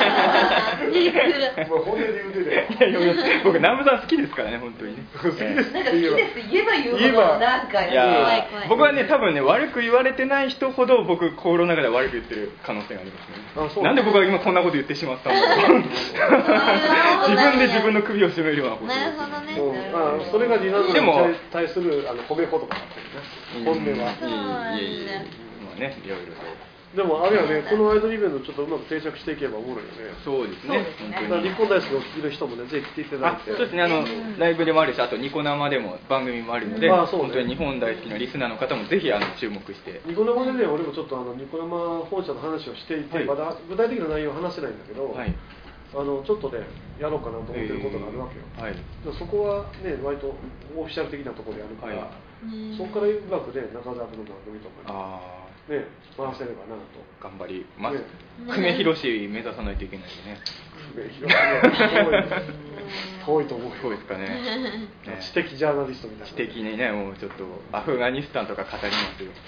本音で言うてるよ。 僕南部さん好きですからね本当にね。 好きですなんか好きです言えば言うほどなんか怖い。 僕はね多分ね悪く言われてない人ほど僕心の中で悪く言ってる可能性がありますね。なんで僕は今こんなこと言ってしまったんだろう。自分で自分の首を絞めるようなこと。 なるほどね。 それがリナズに対する褒め言葉だったよね。本音は。 まあねいろいろと。 でもあれはね、このアイドルイベントちょっとうまく定着していけばおもろいよね。 そうですね。 日本大好きを聞いてる人もね、ぜひ来ていただいて。 そうですね、ライブでもあるし、あとニコ生でも番組もあるので、本当に日本大好きのリスナーの方もぜひ注目して。 ニコ生でね、俺もちょっとニコ生本社の話をしていて、まだ具体的な内容は話せないんだけど、ちょっとね、やろうかなと思ってることがあるわけよ。そこはね、割とオフィシャル的なところでやるから、そこからうまくね、中澤君の番組とかね、回せればなと。 頑張ります。久米宏目指さないといけないですね。 久米宏遠いと思う。 そうですかね。 知的ジャーナリストみたいな。 知的にね、もうちょっとアフガニスタンとか語りますよ。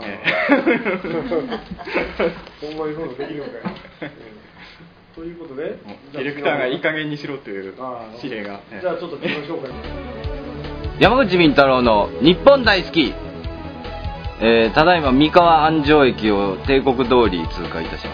ほんまにそうできるのかよ。ということで、 ディレクターがいい加減にしろという指令が。 じゃあちょっと自己紹介。 山口敏太郎の日本大好き。ただいま三河安城駅を帝国通り通過いたします。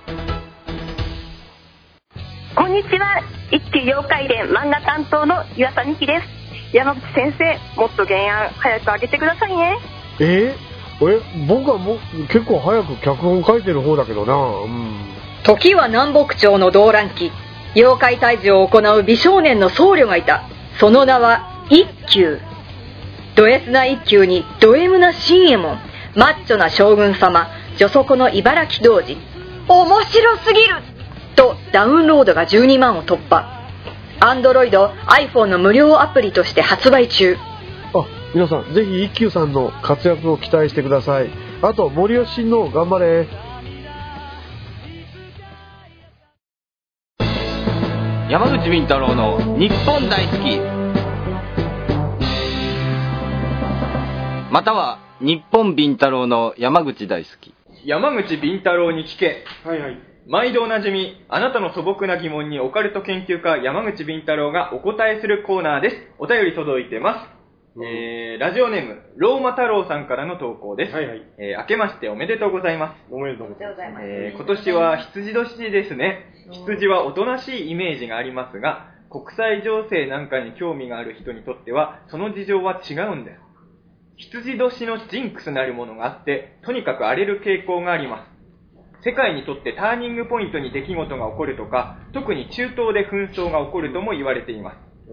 こんにちは、一級妖怪連漫画担当の岩田美希です。山口先生、もっと原案早く上げてくださいね。 僕はもう結構早く脚本書いてる方だけどな。 時は南北朝の動乱期、妖怪退治を行う美少年の僧侶がいた。その名は一休。ド S な一休にド M な新右衛門、マッチョな将軍様、女底の茨城童子。面白すぎるとダウンロードが12万を突破。Android、iPhone の無料アプリとして発売中。 皆さんぜひ一休さんの活躍を期待してください。あと森吉親王頑張れ。 山口敏太郎の日本大好き。 または日本ビンタロウの山口大好き。 山口ビンタロウに聞け。 はいはい。 毎度おなじみ、あなたの素朴な疑問にオカルト研究家山口ビンタロウがお答えするコーナーです。お便り届いてます。ラジオネームローマ太郎さんからの投稿です。はいはい。明けましておめでとうございます。 おめでとうございます。 今年は羊年ですね。羊はおとなしいイメージがありますが、国際情勢なんかに興味がある人にとってはその事情は違うんです。羊年のジンクスなるものがあって、とにかく荒れる傾向があります。世界にとってターニングポイントに出来事が起こるとか、特に中東で紛争が起こるとも言われています。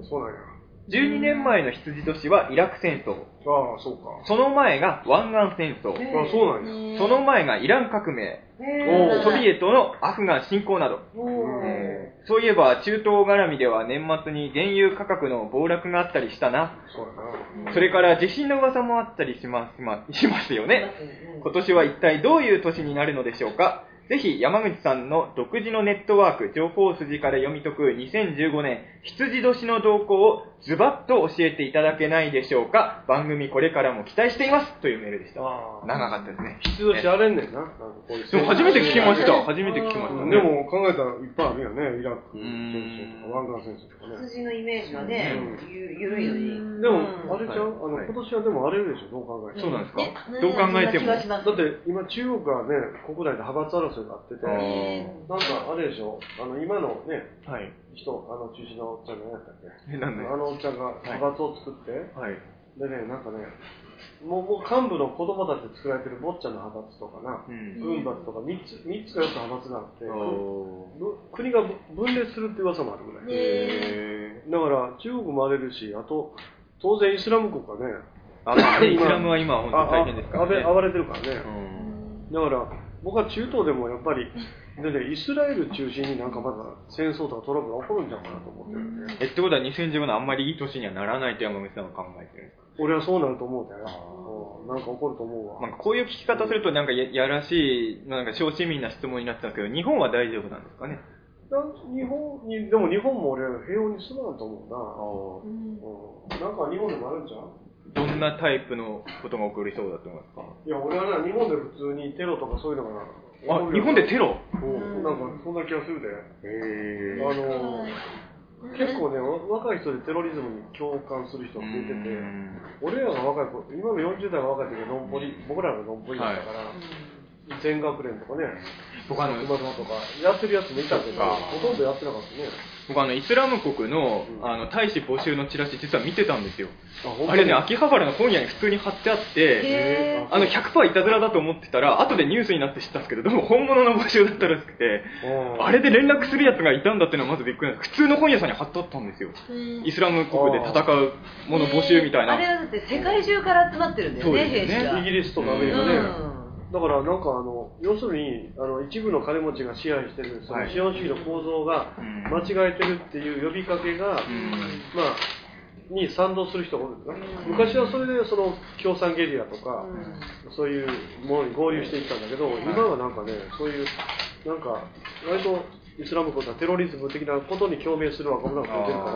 そうなんや。 12年前の羊年はイラク戦争。 ああ、そうか。 その前が湾岸戦争。 あ、そうなんや。 その前がイラン革命。ソビエトのアフガン侵攻など。そういえば中東絡みでは年末に原油価格の暴落があったりしたな。 そうだな。 それから地震の噂もあったりしますよね。今年は一体どういう年になるのでしょうか。ぜひ山口さんの独自のネットワーク情報筋から読み解く2015年羊年の動向をズバッと教えていただけないでしょうか。番組これからも期待していますというメールでした。長かったですね。 羊年あれんねんな。 でも初めて聞きました。初めて聞きましたね。 でも考えたらいっぱいあるよね。イラク戦争とか湾岸戦争とかね。 羊のイメージはね、ゆるいのに。 でもあれちゃう、今年はでもあれでしょ、どう考えても。 そうなんですか。どう考えても。 だって今中国はね、国内で派閥争いがあってて、なんかあれでしょ、今のね、人、中心のおっちゃんが何やったっけ、おっちゃんが派閥を作って、でね、なんかね、もう幹部の子供たちで作られてる坊ちゃんの派閥とかな、軍閥とか3つか4つ派閥があって、国が分裂するって噂もあるぐらい。だから中国も荒れるし、あと当然イスラム国がね、 イスラムは今本当に大変ですからね。 暴れてるからね。だから僕は中東でもやっぱりイスラエル中心になんかまだ戦争とかトラブルが起こるんじゃないかなと思ってるんで。 ってことは2015年あんまりいい年にはならないと山口さんは考えてるんですか。 俺はそうなると思うんだよ。なんか起こると思うわ。 なんかこういう聞き方するとなんかやらしい、なんか小市民な質問になってたけど、日本は大丈夫なんですかね。 でも日本も俺平穏に住まんと思うな。なんか日本でもあるんじゃん。 どんなタイプのことが起こりそうだと思いますか。 いや、俺はね、日本で普通にテロとかそういうのが日本でテロ？ なんかそんな気がするで。結構ね、若い人でテロリズムに共感する人が増えてて、俺らが若い子、今の40代が若い時は僕らがのんぽりだったから、全学連とかね、熊野とかやってるやつもいたけど、ほとんどやってなかったね。 僕イスラム国の大使募集のチラシ実は見てたんですよ。あれね、秋葉原の本屋に普通に貼ってあって、100% いたずらだと思ってたら後でニュースになって知ったんですけど、どうも本物の募集だったらしくて、あれで連絡するやつがいたんだっていうのはまずびっくりなんです。普通の本屋さんに貼ってあったんですよ。イスラム国で戦うもの募集みたいな。 あれはだって世界中から集まってるんだよね、兵士が。 イギリスとかアメリカね。だからなんか要するに一部の金持ちが支配してるその資本主義の構造が間違えてるっていう呼びかけが、に賛同する人が多いんですね。昔はそれでその共産ゲリラとか、そういうものに合流していったんだけど、今はなんかね、そういうなんか割とイスラム国はテロリズム的なことに共鳴する若者が増えてるから、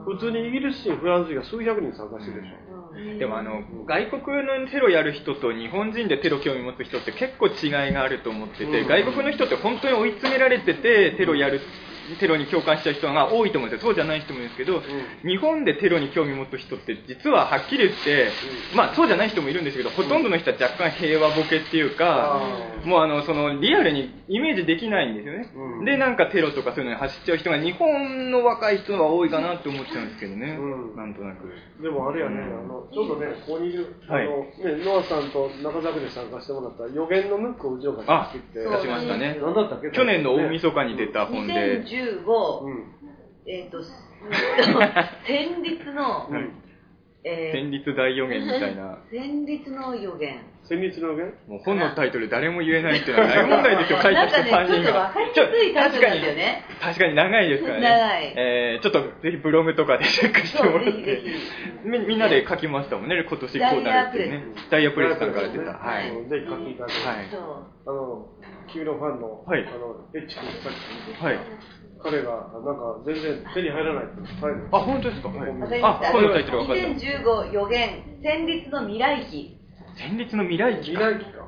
普通にイギリス人、フランス人が数百人参加してるでしょ。 でも外国のテロやる人と日本人でテロ興味持つ人って結構違いがあると思ってて、外国の人って本当に追い詰められててテロに共感しちゃう人が多いと思うんですよ。そうじゃない人もいるんですけど、日本でテロに興味持つ人って実ははっきり言って、そうじゃない人もいるんですけど、ほとんどの人は若干平和ボケっていうか、もうそのリアルにイメージできないんですよね。でなんかテロとかそういうのに走っちゃう人が日本の若い人は多いかなって思っちゃうんですけどね。なんとなく。 でもあれやね、ちょっとね、ここにいるノアさんと中澤で参加してもらった予言のムックをうちの会社に作って出しましたね。 何だったっけ？ 去年の大晦日に出た本で。 2015、戦慄の、 戦慄大予言みたいな。 戦慄の予言。 戦慄の予言？ もう本のタイトル誰も言えないっていうのは大問題ですよ、書いた人3人が。 確かに長いですからね。ちょっとぜひブログとかでチェックしてもらって。みんなで書きましたもんね、今年こうなるっていうね。ダイヤプレスさんから出た。はい。 ぜひ書きいただきたい。君のファンのエッチ君さっき見て。はい。 彼がなんか全然手に入らないって書いてる。 あ、本当ですか。 わかりました。 本のタイトル分かった。 2015予言、戦慄の未来期。 戦慄の未来期。 未来期か。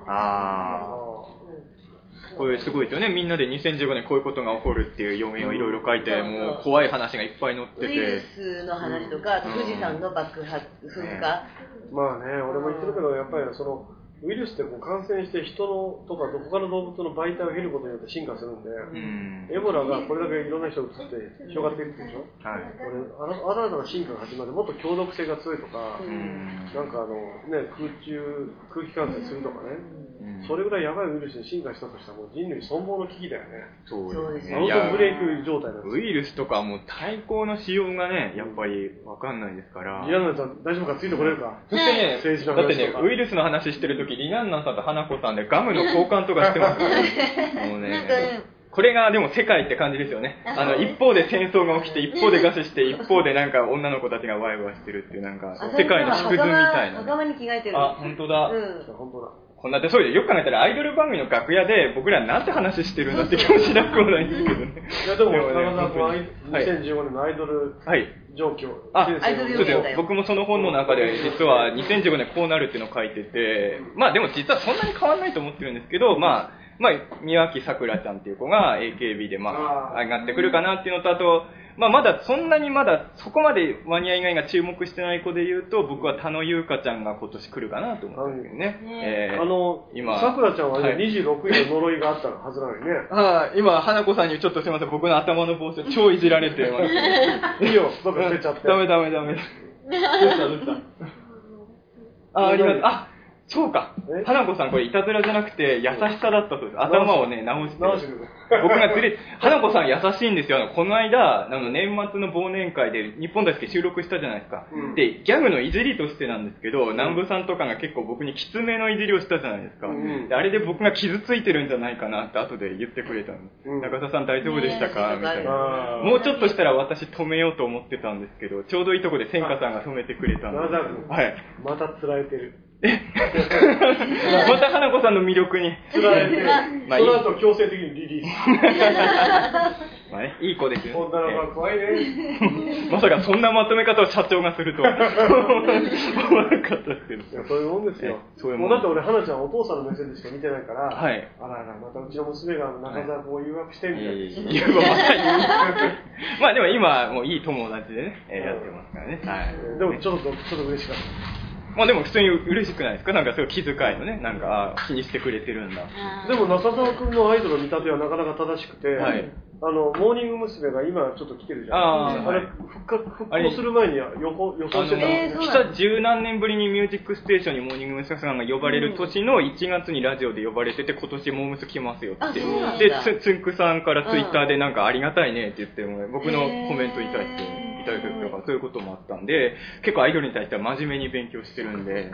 これすごいですよね。みんなで2015年こういうことが起こるっていう予言をいろいろ書いて、もう怖い話がいっぱい載ってて。 ウイルスの話とか、富士山の爆発、噴火。 まあね、俺も言ってるけど、やっぱりその、ウイルスってこう感染して人のとか他の動物の媒体を経ることによって進化するんで、エボラがこれだけいろんな人が移って広がっていくでしょ。はい。新たな進化が始まってもっと強毒性が強いとか、なんかね、空気感染するとかね、それぐらいやばいウイルスに進化したとしたらもう人類存亡の危機だよね。 そうですね。 本当ブレイク状態なんです。 ウイルスとかもう対抗の仕様がね、やっぱりわかんないですから。 リアンナさん大丈夫かついてこれるか。 そしてね、だってね、ウイルスの話してるときリナンナさんと花子さんでガムの交換とかしてますからね。もうね。これがでも世界って感じですよね。一方で戦争が起きて、一方で餓死して、一方でなんか女の子たちがワイワイしてるっていうなんか、世界の縮図みたいな。 袴に着替えてる。 あ、本当だ。 本当だ。 こんなってそうでよく考えたらアイドル番組の楽屋で僕らなんて話してるんだって気もしなくもないんですけどね。 いやでも中澤君は2015年のアイドル状況、 そうですよ。僕もその本の中で実は2015年こうなるっていうのを書いてて、まあでも実はそんなに変わんないと思ってるんですけど、まあ宮脇さくらちゃんっていう子が AKB で上がってくるかなっていうのと、あとまだそんなにそこまでマニア以外が注目してない子で言うと、僕は田野優香ちゃんが今年来るかなと思ってるんですけどね。 今さくらちゃんは26位の呪いがあったはずなのにね。 今花子さんにちょっとすみません、僕の頭の帽子超いじられてます。 いいよ、どっか捨てちゃって。 ダメ。どうしたあります。そうか。花子さんこれいたずらじゃなくて優しさだったそうです。頭をね、直して。僕が花子さん優しいんですよ。この間、年末の忘年会で日本大好き収録したじゃないですか。で、ギャグのいじりとしてなんですけど、南部さんとかが結構僕にきつめのいじりをしたじゃないですか。であれで僕が傷ついてるんじゃないかなって後で言ってくれたんです。中田さん大丈夫でしたかみたいな。もうちょっとしたら私止めようと思ってたんですけど、ちょうどいいとこで千佳さんが止めてくれたんです。はい。 また釣られてる。 また花子さんの魅力に釣られて、その後強制的にリリース。 まあね、いい子ですよ。 女の子は怖いね。 まさかそんなまとめ方を社長がするとは思わなかったですけど。 そういうもんですよ。もうだって俺花ちゃんお父さんの目線でしか見てないから、あらまたうちの娘が中澤君を誘惑してみたいな。 まあでも今もういい友達でね、やってますからね。 でもちょっと嬉しかった。 まあでも普通に嬉しくないですか？なんかそういう気遣いのね、なんか気にしてくれてるんだ。 でも中澤君のアイドルの見立てはなかなか正しくて、モーニング娘。が今ちょっと来てるじゃん。あれ復興する前に予想してた。 来た十何年ぶりにミュージックステーションにモーニング娘。さんが呼ばれる年の1月にラジオで呼ばれてて、今年モームス来ますよって。で、つんくさんからツイッターでなんかありがたいねって言って、僕のコメントいただいて。いただくとかそういうこともあったんで、結構アイドルに対しては真面目に勉強してるんで、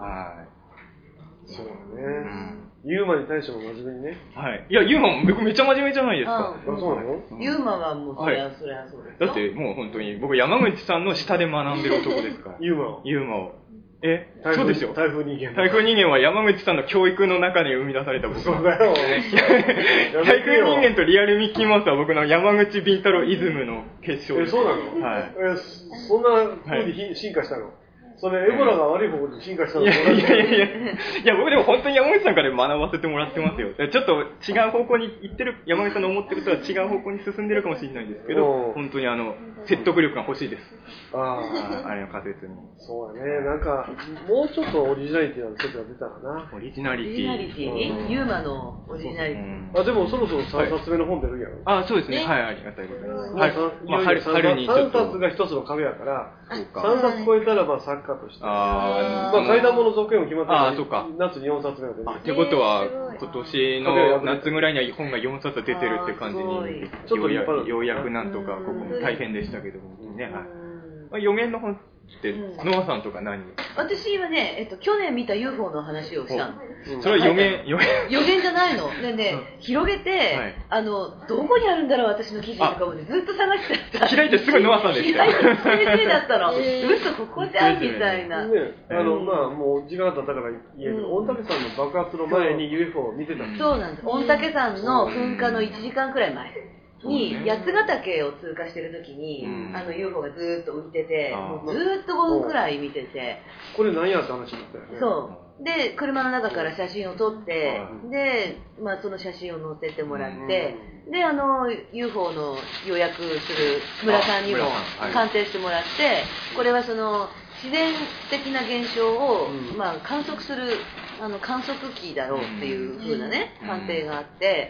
そうだね。ユーマに対しても真面目にね。 はい。いや、ユーマも僕めっちゃ真面目じゃないですか。 そうなの？ ユーマはもうそりゃそうですよ。 だってもう本当に僕山口さんの下で学んでる男ですから。 ユーマを。 そうですよ。 台風人間。 台風人間は山口さんの教育の中で生み出された僕。 そうだよ。 台風人間とリアルミッキーマウスは僕の山口敏太郎イズムの結晶です。 そうなの？はい。そんな風に進化したの？それエボラが悪い方に進化したの？いや僕でも本当に山口さんから学ばせてもらってますよ。ちょっと違う方向に行ってる、山口さんの思ってるとは違う方向に進んでるかもしれないんですけど、本当に説得力が欲しいです。あれの仮説に。 そうだね。なんかもうちょっとオリジナリティな説が出たらな。 オリジナリティ？ユーマのオリジナリティ。 でもそろそろ3冊目の本出るやん。 そうですね。はい、ありがたいことです。春にちょっと 3冊が一つの壁やから、3冊超えたら作家として。怪談物続編も決まってる。夏に4冊目が出る。 ってことは、今年の夏ぐらいには本が4冊出てるって感じに、ようやくなんとか、ここも大変でしたけどね。予言の本って、ノアさんとか何？ 私はね、去年見た UFO の話をしたの。 それは予言じゃないの。でね、広げて、どこにあるんだろう私の記事とかもね、ずっと探してた。 開いてすぐノアさんでした。 先生だったの。嘘、ここじゃんみたいな。 もう時間が経ったから言えるけど、御嶽山の爆発の前に UFO を見てたんです。 そうなんです。御嶽山の噴火の1時間くらい前。 に八ヶ岳を通過してる時に、UFO がずーっと浮いてて、もうずーっと5分くらい見てて、 これ何やって話だったよね。 そうで車の中から写真を撮って、で、その写真を載せてもらって、でUFO の予約する村さんにも鑑定してもらって、これはその自然的な現象を、観測する観測機だろうっていう風なね、鑑定があって、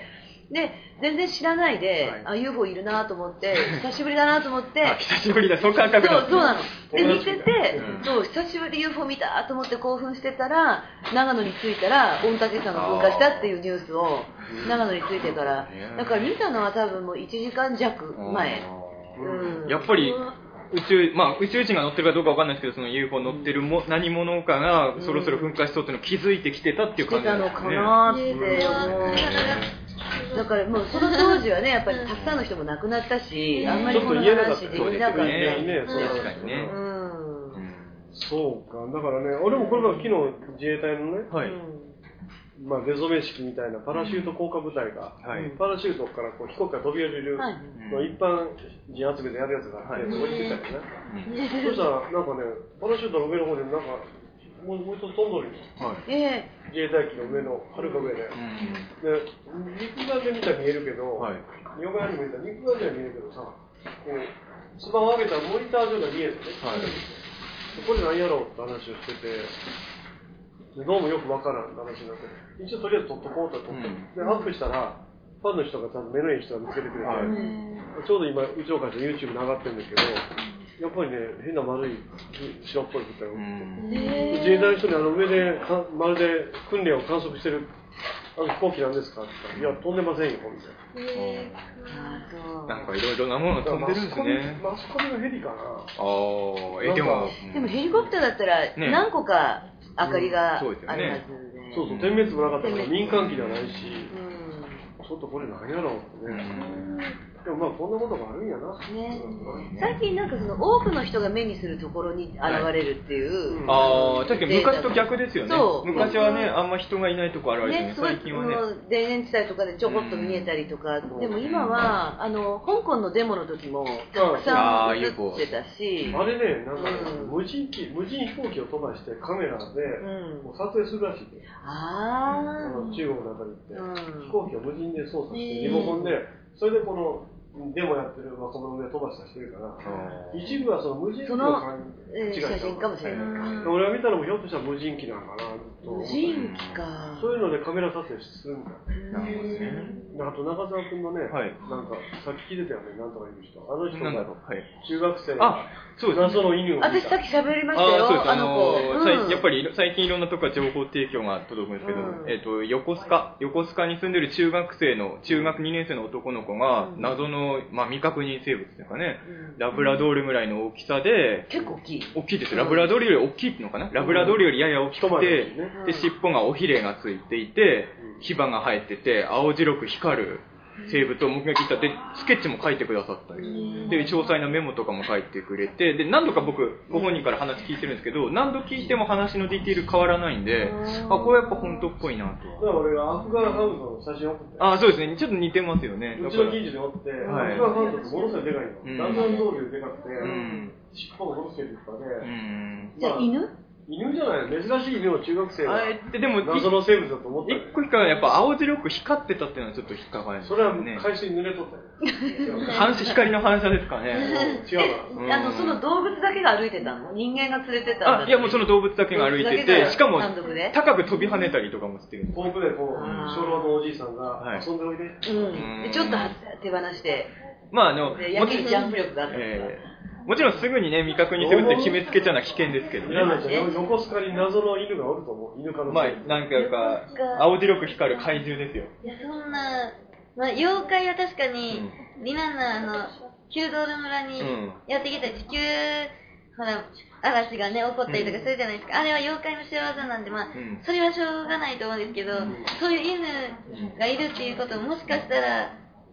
で全然知らないで、UFO いるなと思って、久しぶりだなと思って、 久しぶりだ、そう感覚だ。 そうなの。で見てて、久しぶり UFO 見たと思って興奮してたら、長野に着いたら御嶽山が噴火したっていうニュースを長野に着いてから、だから見たのは多分もう1時間弱前。 やっぱり宇宙人が乗ってるかどうかわかんないですけど、その UFO 乗ってる何者かがそろそろ噴火しそうっていうのを気づいてきてたっていう感じなんですね。 してたのかなって思う。だからもうその当時はね、やっぱりたくさんの人も亡くなったし、あんまりこの話できなかったね。 確かにね。 そうか、だからね、俺もこれから昨日自衛隊のね、出初め式みたいなパラシュート降下部隊が、パラシュートから飛行機が飛び降りるの一般人集めてやるやつがあって、そこ行ってたよね。そしたらなんかね、パラシュートの上の方でなんかもう一つ飛んどるんですよ。自衛隊機の上のはるか上で。肉眼で見たら見えるけど、横側にも見たら肉眼では見えるけどさ、スマホ上げたらモニター上が見えるのね。これ何やろうって話をしてて、どうもよくわからんって話になって、一応とりあえず撮っとこうと撮って、でアップしたら、ファンの人がちゃんと目のいい人が見つけてくれて、ちょうど今、うちの会社 YouTube に上がってるんですけど、やっぱりね、変な丸い白っぽい物体を見て、自衛隊の人に上でまるで訓練を観測してる飛行機なんですかって言ったら、いや、飛んでませんよ、みたいな。なんかいろいろなもの飛んでるんですね。 マスコミのヘリかな。 でもヘリコプターだったら何個か明かりがあるはずで。 そうそう、点滅もなかったから民間機ではないし、ちょっとこれ何やろうってね。でもこんなことがあるんやな。 最近なんかその多くの人が目にするところに現れるっていう。 確かに昔と逆ですよね。昔はね、あんま人がいないとこ現れてね、最近はね。 田園地帯とかでちょこっと見えたりとか、でも今は香港のデモの時もたくさん映ってたし。 あれね、なんか無人飛行機を飛ばしてカメラで撮影するらしい。中国のあたりって飛行機を無人で操作してリモコンで。それでこのデモやってる若者で飛ばした人いるから、一部はその無人機の写真かもしれない。 俺が見たのもひょっとしたら無人機なのかなと。 無人機か。 そういうのでカメラ撮影するんだ。あと中澤君のね、なんかさっき聞いてたよね、なんとかいる人。あの人が中学生謎の犬を見た。 私さっき喋りましたよ、 やっぱり最近いろんなとこから情報提供が届くんですけど、横須賀に住んでる中学2年生の男の子が謎の未確認生物というかね、ラブラドールぐらいの大きさで、 結構大きい。 大きいですよ。ラブラドールより大きいのかな。ラブラドールよりやや大きくて、で尻尾が尾ひれがついていて、牙が生えてて、青白く光る生物を目撃したで、スケッチも書いてくださったり、で詳細なメモとかも書いてくれて、で何度か僕ご本人から話聞いてるんですけど、何度聞いても話のディティール変わらないんで、これやっぱ本当っぽいなと。 だから俺がアフガンハウンドの写真を送って、 そうですね、ちょっと似てますよね。 うちの記事で送って、アフガンハウンドってものすごいでかいの。だんだん通りでかくて、尻尾がものすごい立派で。 じゃあ犬じゃない、珍しい犬を中学生がでも謎の生物だと思った。 一個引っかかる、やっぱ青白く光ってたっていうのはちょっと引っかかる。 それは海水濡れとったよ。 光の反射ですかね。 違うな。その動物だけが歩いてたの？人間が連れてたんだ。 いやもうその動物だけが歩いてて、しかも高く飛び跳ねたりとかもしてる。 遠くでこう初老のおじいさんが遊んでおいで。 ちょっと手放して。 もちろんジャンプ力があった。 もちろんすぐにね、未確認生物で決めつけちゃうのは危険ですけどね。 横須賀に謎の犬がおると思う。犬かの。 なんか青白く光る怪獣ですよ。 いや、そんな、妖怪は確かに、リナのキルドール村にやってきた地球、嵐がね、起こったりとかするじゃないですか。あれは妖怪の仕業なんで、それはしょうがないと思うんですけど、そういう犬がいるっていうことをもしかしたら、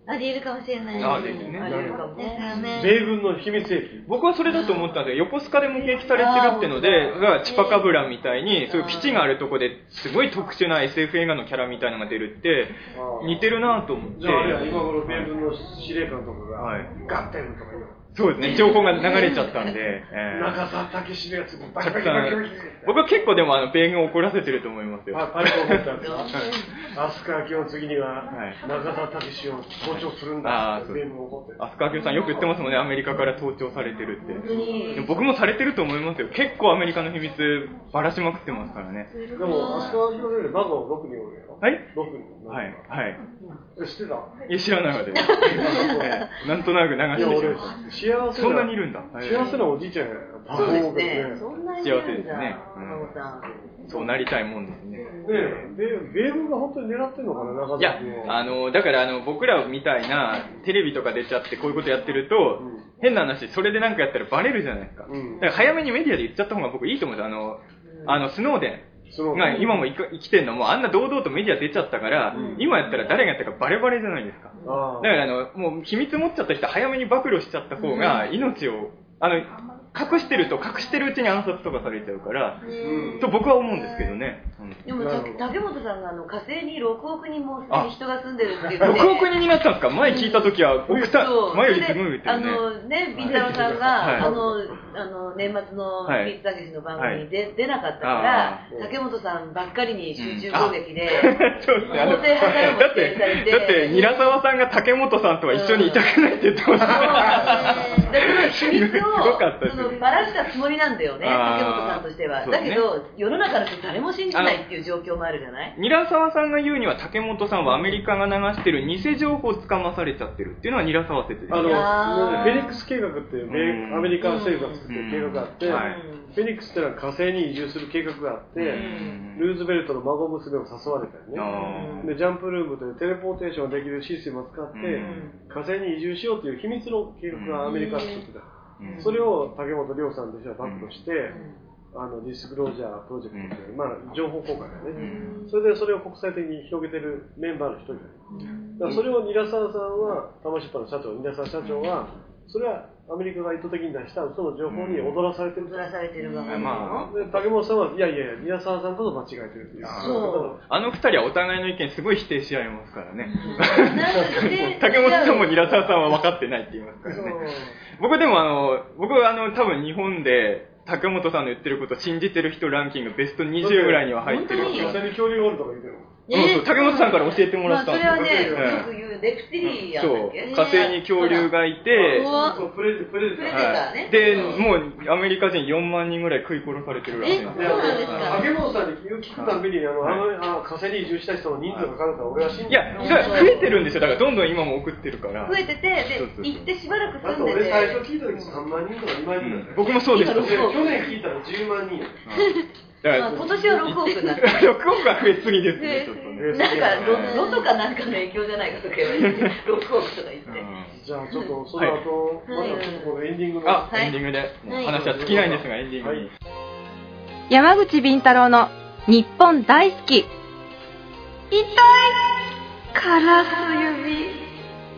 ありえるかもしれない。 あですね。 ありえるかもね。 米軍の秘密兵器。 僕はそれだと思ったんで、横須賀で目撃されてるってので、チパカブラみたいに、そういう基地があるとこですごい特殊な SF 映画のキャラみたいなのが出るって、似てるなと思って。 じゃああれは今頃米軍の司令官とかが、ガッテンとか言う。 そうですね、情報が流れちゃったんで。 中澤武史のやつもバキバキバキバキ。僕は結構でも米軍を怒らせてると思いますよ。 あれと思ったんですか。飛鳥明夫次には中澤武史を盗聴するんだって米軍を怒ってる。 飛鳥明夫さんよく言ってますもんね、アメリカから盗聴されてるって。でも僕もされてると思いますよ。結構アメリカの秘密ばらしまくってますからね。 でも飛鳥明夫よりバカを6人おるやろ。 はい ?6 人。 はい。はい。 知ってた？ いや、知らないわけで。なんとなく流してしまう。そんなにいるんだ。 幸せなおじいちゃんや。 そうですね。そんなにいるんだ。 幸せですね。そうなりたいもんですね。 米軍が本当に狙ってんのかな、中いや、だから僕らみたいなテレビとか出ちゃってこういうことやってると、変な話、それでなんかやったらバレるじゃないですか。だから早めにメディアで言っちゃった方が僕いいと思うんですよ。スノーデン。が今も生きてんのもあんな堂々とメディア出ちゃったから、今やったら誰がやったかバレバレじゃないですか。だからもう秘密持っちゃった人早めに暴露しちゃった方が命を隠してると隠してるうちに暗殺とかされちゃうからと僕は思うんですけどね。 でも竹本さんが火星に6億人も人が住んでるって言って 6億人になったんですか。前聞いた時は前よりすごい言ってるね。 ビンタロウさんが年末の秘密探しの番組に出なかったから竹本さんばっかりに集中攻撃で法廷破壊も否定されて、 だって韮沢さんが竹本さんとは一緒にいたくないって言ってましたでその秘密をバラしたつもりなんだよね、竹本さんとしては。だけど世の中の人誰も信じないっていう状況もあるじゃない。 韮沢さんが言うには竹本さんはアメリカが流してる偽情報をつかまされちゃってるっていうのは韮沢説です。 フェニックス計画っていうアメリカ政府が作ってる計画があって、フェニックスっていうのは火星に移住する計画があって、ルーズベルトの孫娘を誘われたりね、でジャンプルームというテレポーテーションができるシステムを使って、火星に移住しようという秘密の計画がアメリカで作ってた。それを竹本涼さんとしては暴露して、ディスクロージャープロジェクトという、情報公開だね、それでそれを国際的に広げてるメンバーの一人だよ、だからそれを韮沢さんは、玉出版の社長、韮沢社長は、それはアメリカが意図的に出した嘘の情報に踊らされてる。 踊らされてるわけで竹本さんは、いやいや、韮沢さんこそ間違えてるっていう。 二人はお互いの意見すごい否定し合いますからね。竹本さんも韮沢さんは分かってないって言いますからね。僕でも僕は多分日本で竹本さんの言ってることを信じてる人ランキングベスト20ぐらいには入ってる。 実際に恐竜がおるとか言ってるの。 竹本さんから教えてもらったんですよ。 それはね、よく言うレプティリアンだっけ。 火星に恐竜がいて、 プレデターね。 で、もうアメリカ人4万人ぐらい食い殺されてるらしいんですよ。 竹本さんに聞くたびに火星に移住した人の人数がかかるから俺は信じてる。 いや、増えてるんですよ。だからどんどん今も送ってるから。 増えてて、で、行ってしばらく住んでて。 俺最初聞いた時3万人とか2万人だった。 僕もそうです。 去年聞いたら10万人。 今年は6億になった。 6億が増えすぎですね。 なんかロトかなんかの影響じゃないかとか言われて、6億とか言って。 じゃあちょっとその後、またこのエンディングのエンディングで話は尽きないんですがエンディングに。 山口敏太郎の日本大好き。痛いカラス指。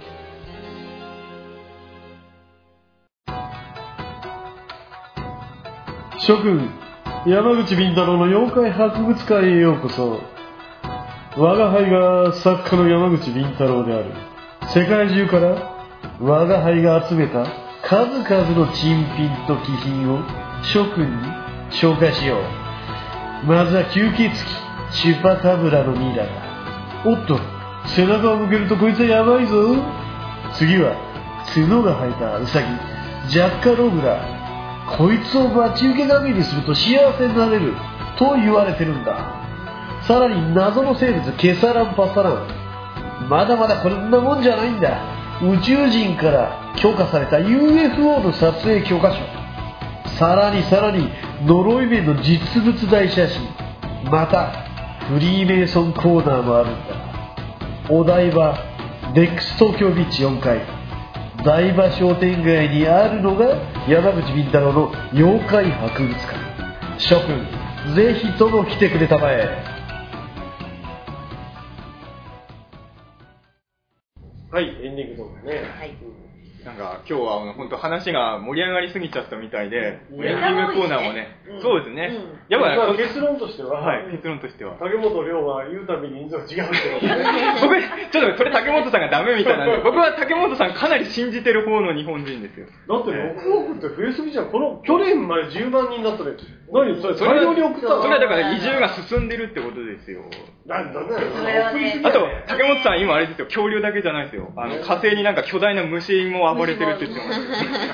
諸君、山口敏太郎の妖怪博物館へようこそ。我が輩が作家の山口敏太郎である。世界中から我が輩が集めた数々の珍品と貴品を諸君に紹介しよう。まずは吸血鬼チュパカブラのミイラだ。おっと、背中を向けるとこいつはやばいぞ。次は角が生えたウサギジャッカログラ。こいつを待ち受け神にすると幸せになれると言われてるんだ。さらに謎の生物ケサランパサラン。まだまだこんなもんじゃないんだ。宇宙人から許可された UFO の撮影許可書。さらに呪い面の実物大写真。またフリーメイソンコーナーもあるんだ。お台場デックス東京ビーチ4階台場商店街にあるのが山口敏太郎の妖怪博物館。諸君ぜひとも来てくれたまえ。ははい、エンディングトークね。 はい。 なんか今日は本当話が盛り上がりすぎちゃったみたいで、エンディングコーナーもね、そうですね。 やっぱ結論としては、 結論としては、 竹本涼は言うたびに人数が違うけどね。 僕、ちょっとこれ竹本さんがダメみたいなんで、僕は竹本さんかなり信じてる方の日本人ですよ。 だって6億って増えすぎじゃん。この去年まで10万人だったね。何それ大量に送ったの？ それはだから移住が進んでるってことですよ。 なんだね。 あと、竹本さん今あれですよ、恐竜だけじゃないですよ。火星になんか巨大な虫も暴れてるって言ってます。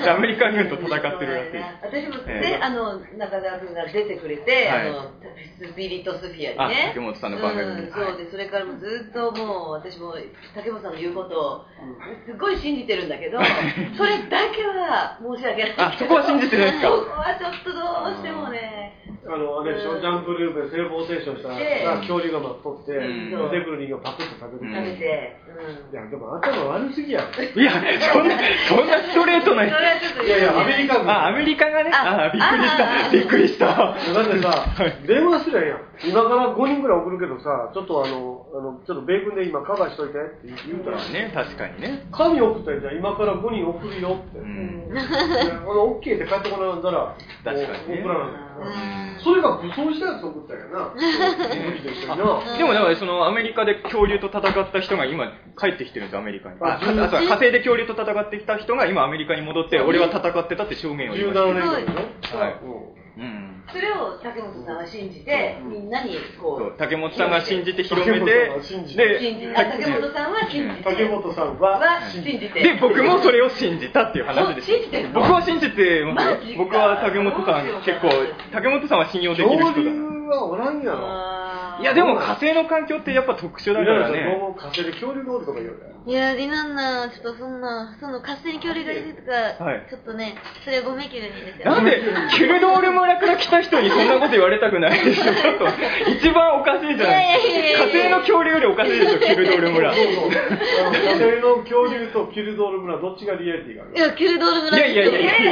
アメリカ軍と戦ってるらしい。 私もね、中澤君が出てくれて、スピリットスフィアにね。 竹本さんの番組に。 そうで、それからもずっともう、私も竹本さんの言うことを、すごい信じてるんだけど、それだけは申し訳ない。 あ、そこは信じてないですか？ そこはちょっとどうしてもね。 あれでしょ、ジャンプループで成功停止をしたら、恐竜が取って、出てくる人間をパクッと食べる。 食べて。 いや、でも頭悪すぎやん。 いや、そんなストレートな。いやいや、アメリカ軍。 アメリカがね。びっくりした。びっくりした。 だってさ、電話すりゃいいやん。今から5人ぐらい送るけどさ、ちょっとちょっと米軍で今カバーしといてって言うたら。 ね、確かにね。 紙送ったらじゃあ今から5人送るよって。オッケーって帰ってこないんだら、 確かに。 送らない。それが武装したやつ送ったよな。 でもだからそのアメリカで恐竜と戦った人が今帰ってきてるんです、アメリカに。火星で恐竜と戦ってきた人が今アメリカに戻って、俺は戦ってたって証言を言いました。 17年後にね。 はい。 それを竹本さんは信じて、みんなにこう。 竹本さんが信じて広めて、 竹本さんは信じて。 竹本さんは信じて。 で、僕もそれを信じたっていう話です。僕は信じてますよ。僕は竹本さん結構、竹本さんは信用できる人だ。 恐竜はおらんやろ。 いやでも火星の環境ってやっぱ特殊だからね。 火星で恐竜がおるとか言うよね。 いや、リナンナ、ちょっとその火星に恐竜がいるとか、ちょっとね、それはごめんけどいいんですよ。 なんで、キルドール村から来た人にそんなこと言われたくないでしょ。ちょっと、一番おかしいじゃないですか。火星の恐竜よりおかしいでしょ、キルドール村。 火星の恐竜とキルドール村、どっちがリアリティがある？ いや、キルドール村。い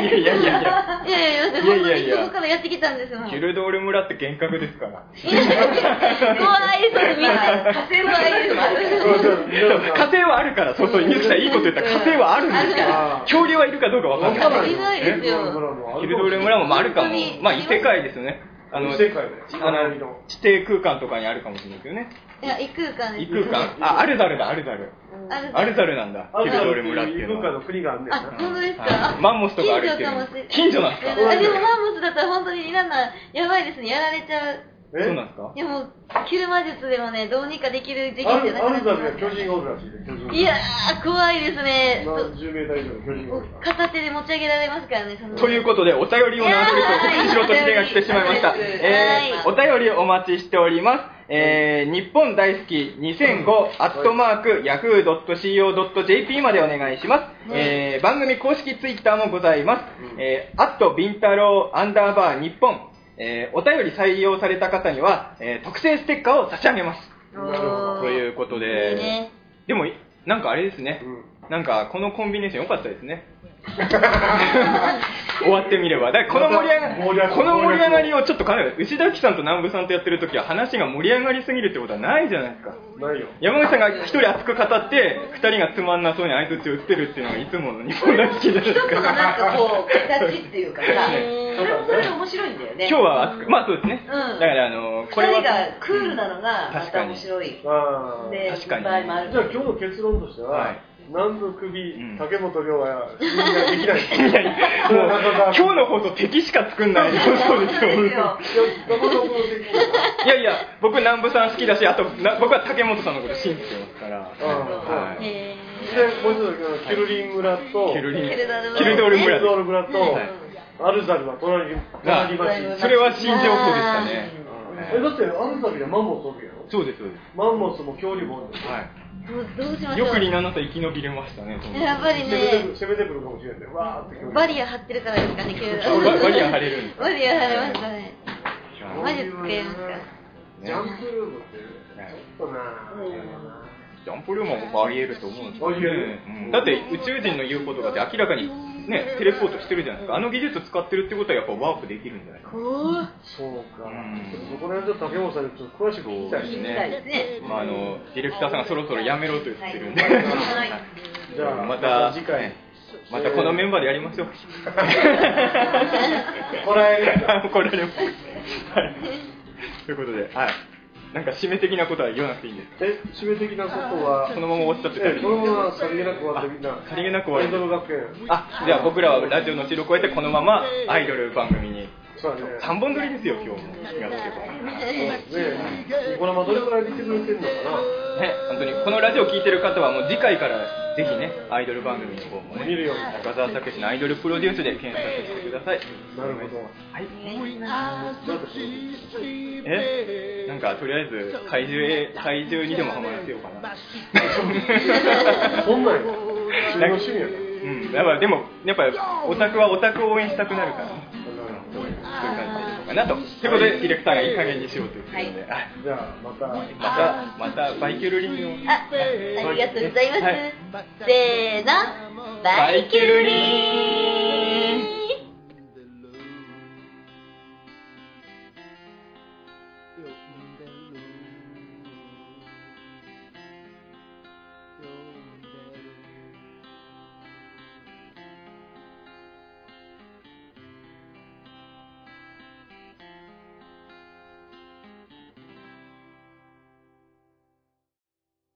や、そこからやってきたんですよ。 キルドール村って幻覚ですから。 怖いです、みんな。 火星はある。 火星はあるから、そう、ゆきさんいいこと言ったら火星はあるんですから。恐竜はいるかどうかわかんない。 いないですよ。 キルドール村もあるかも。まあ異世界ですよね。 異世界で。 地底空間とかにあるかもしれないけどね。 いや、異空間です。 異空間。あ、アルザルだ、アルザル。アルザルなんだ。キルドール村っていうのは。 異空間の国があるんだよな。 あ、本当ですか？ マンモスとかあるけど。近所なんですか？ でもマンモスだったら本当にリナンナ、やばいですね。やられちゃう。 そうなんですか？ いやもう、キル魔術でもね、どうにかできる時期じゃなくなってアルザルには巨人がおるらしいね、巨人が。 いやー、怖いですね。 10メーター以上の巨人がおる。 片手で持ち上げられますからね、 ということで、お便りを何とか告知しろと指令が来てしまいました。お便りお待ちしております。日本大好き2005@yahoo.co.jp までお願いします。番組公式ツイッターもございます。ビンタロー_日本。お便り採用された方には、特製ステッカーを差し上げます。ということで、でもなんかあれですね、なんかこのコンビネーション良かったですね。終わってみれば。だからこの盛り上がりをちょっと考える。牛崎さんと南部さんとやってるときは話が盛り上がりすぎるってことはないじゃないですか。 ないよ。 山口さんが一人熱く語って二人がつまんなそうに相槌を打ってるっていうのがいつもの日本大好きじゃないですか。 一つのなんかこう形っていうかさ、それもそれで面白いんだよね。 今日は熱く、まあそうですね。だからこれは二人がクールなのがまた面白い。で、 確かに。 場合もある。 じゃあ今日の結論としては。南部首、竹本涼は信頼できない。いやいや、 もう今日の放送敵しか作んない。そうですよ。いやいや、僕南部さん好きだし、あと僕は竹本さんのこと信じてますから。 で、もう一つキルリン村とキルドール村とアルザルは隣町。 それは新情報でしたね。 だってアルザルはマンモスおるやろ。 そうですそうです。 マンモスも恐竜もおるんです。 どうしましょう。 よくリナナさん生き延びれましたね。 やっぱりね。 攻めてくるかもしれない。わーってバリア張ってるからですかね、 バリア張れるんですか？ バリア張れましたね。マジ使えますか？ ジャンプルームってちょっとな。 ジャンプルームもあり得ると思うんですよね。だって宇宙人の言うことだって明らかにね、テレポートしてるじゃないですか。あの技術使ってるってことはやっぱワープできるんじゃないかな。 そうか。そこら辺ちょっと竹本さんにちょっと詳しく聞きたいですね。 まあディレクターさんがそろそろやめろと言ってるんで、 じゃあまた次回。 またこのメンバーでやりましょう。 これこれでも。ということで、はい。なんか締め的なことは言わなくていいんですか？ 締め的なことはそのまま終わっちゃってたり。 このままさりげなく終わってみんな。 さりげなく終わる。 アイドル学園。 じゃあ僕らはラジオの地を超えてこのままアイドル番組に。 そうね。 3本撮りですよ今日も。やってニコ生どれくらい見てくれてるのかな。 ね、本当にこのラジオ聞いてる方はもう次回からぜひねアイドル番組の方もね見るように中澤武史のアイドルプロデュースで検索してください。 なるほど。 はい。なんかとりあえず怪獣にでもハマらせようかな。 そんなんよ。趣味やな。でもやっぱオタクはオタクを応援したくなるからね。そういう感じでいこうかなと。ということでディレクターがいい加減にしようということで。 じゃあまたバイキュルリンを。 ありがとうございます。せーの、バイキュルリン。 よ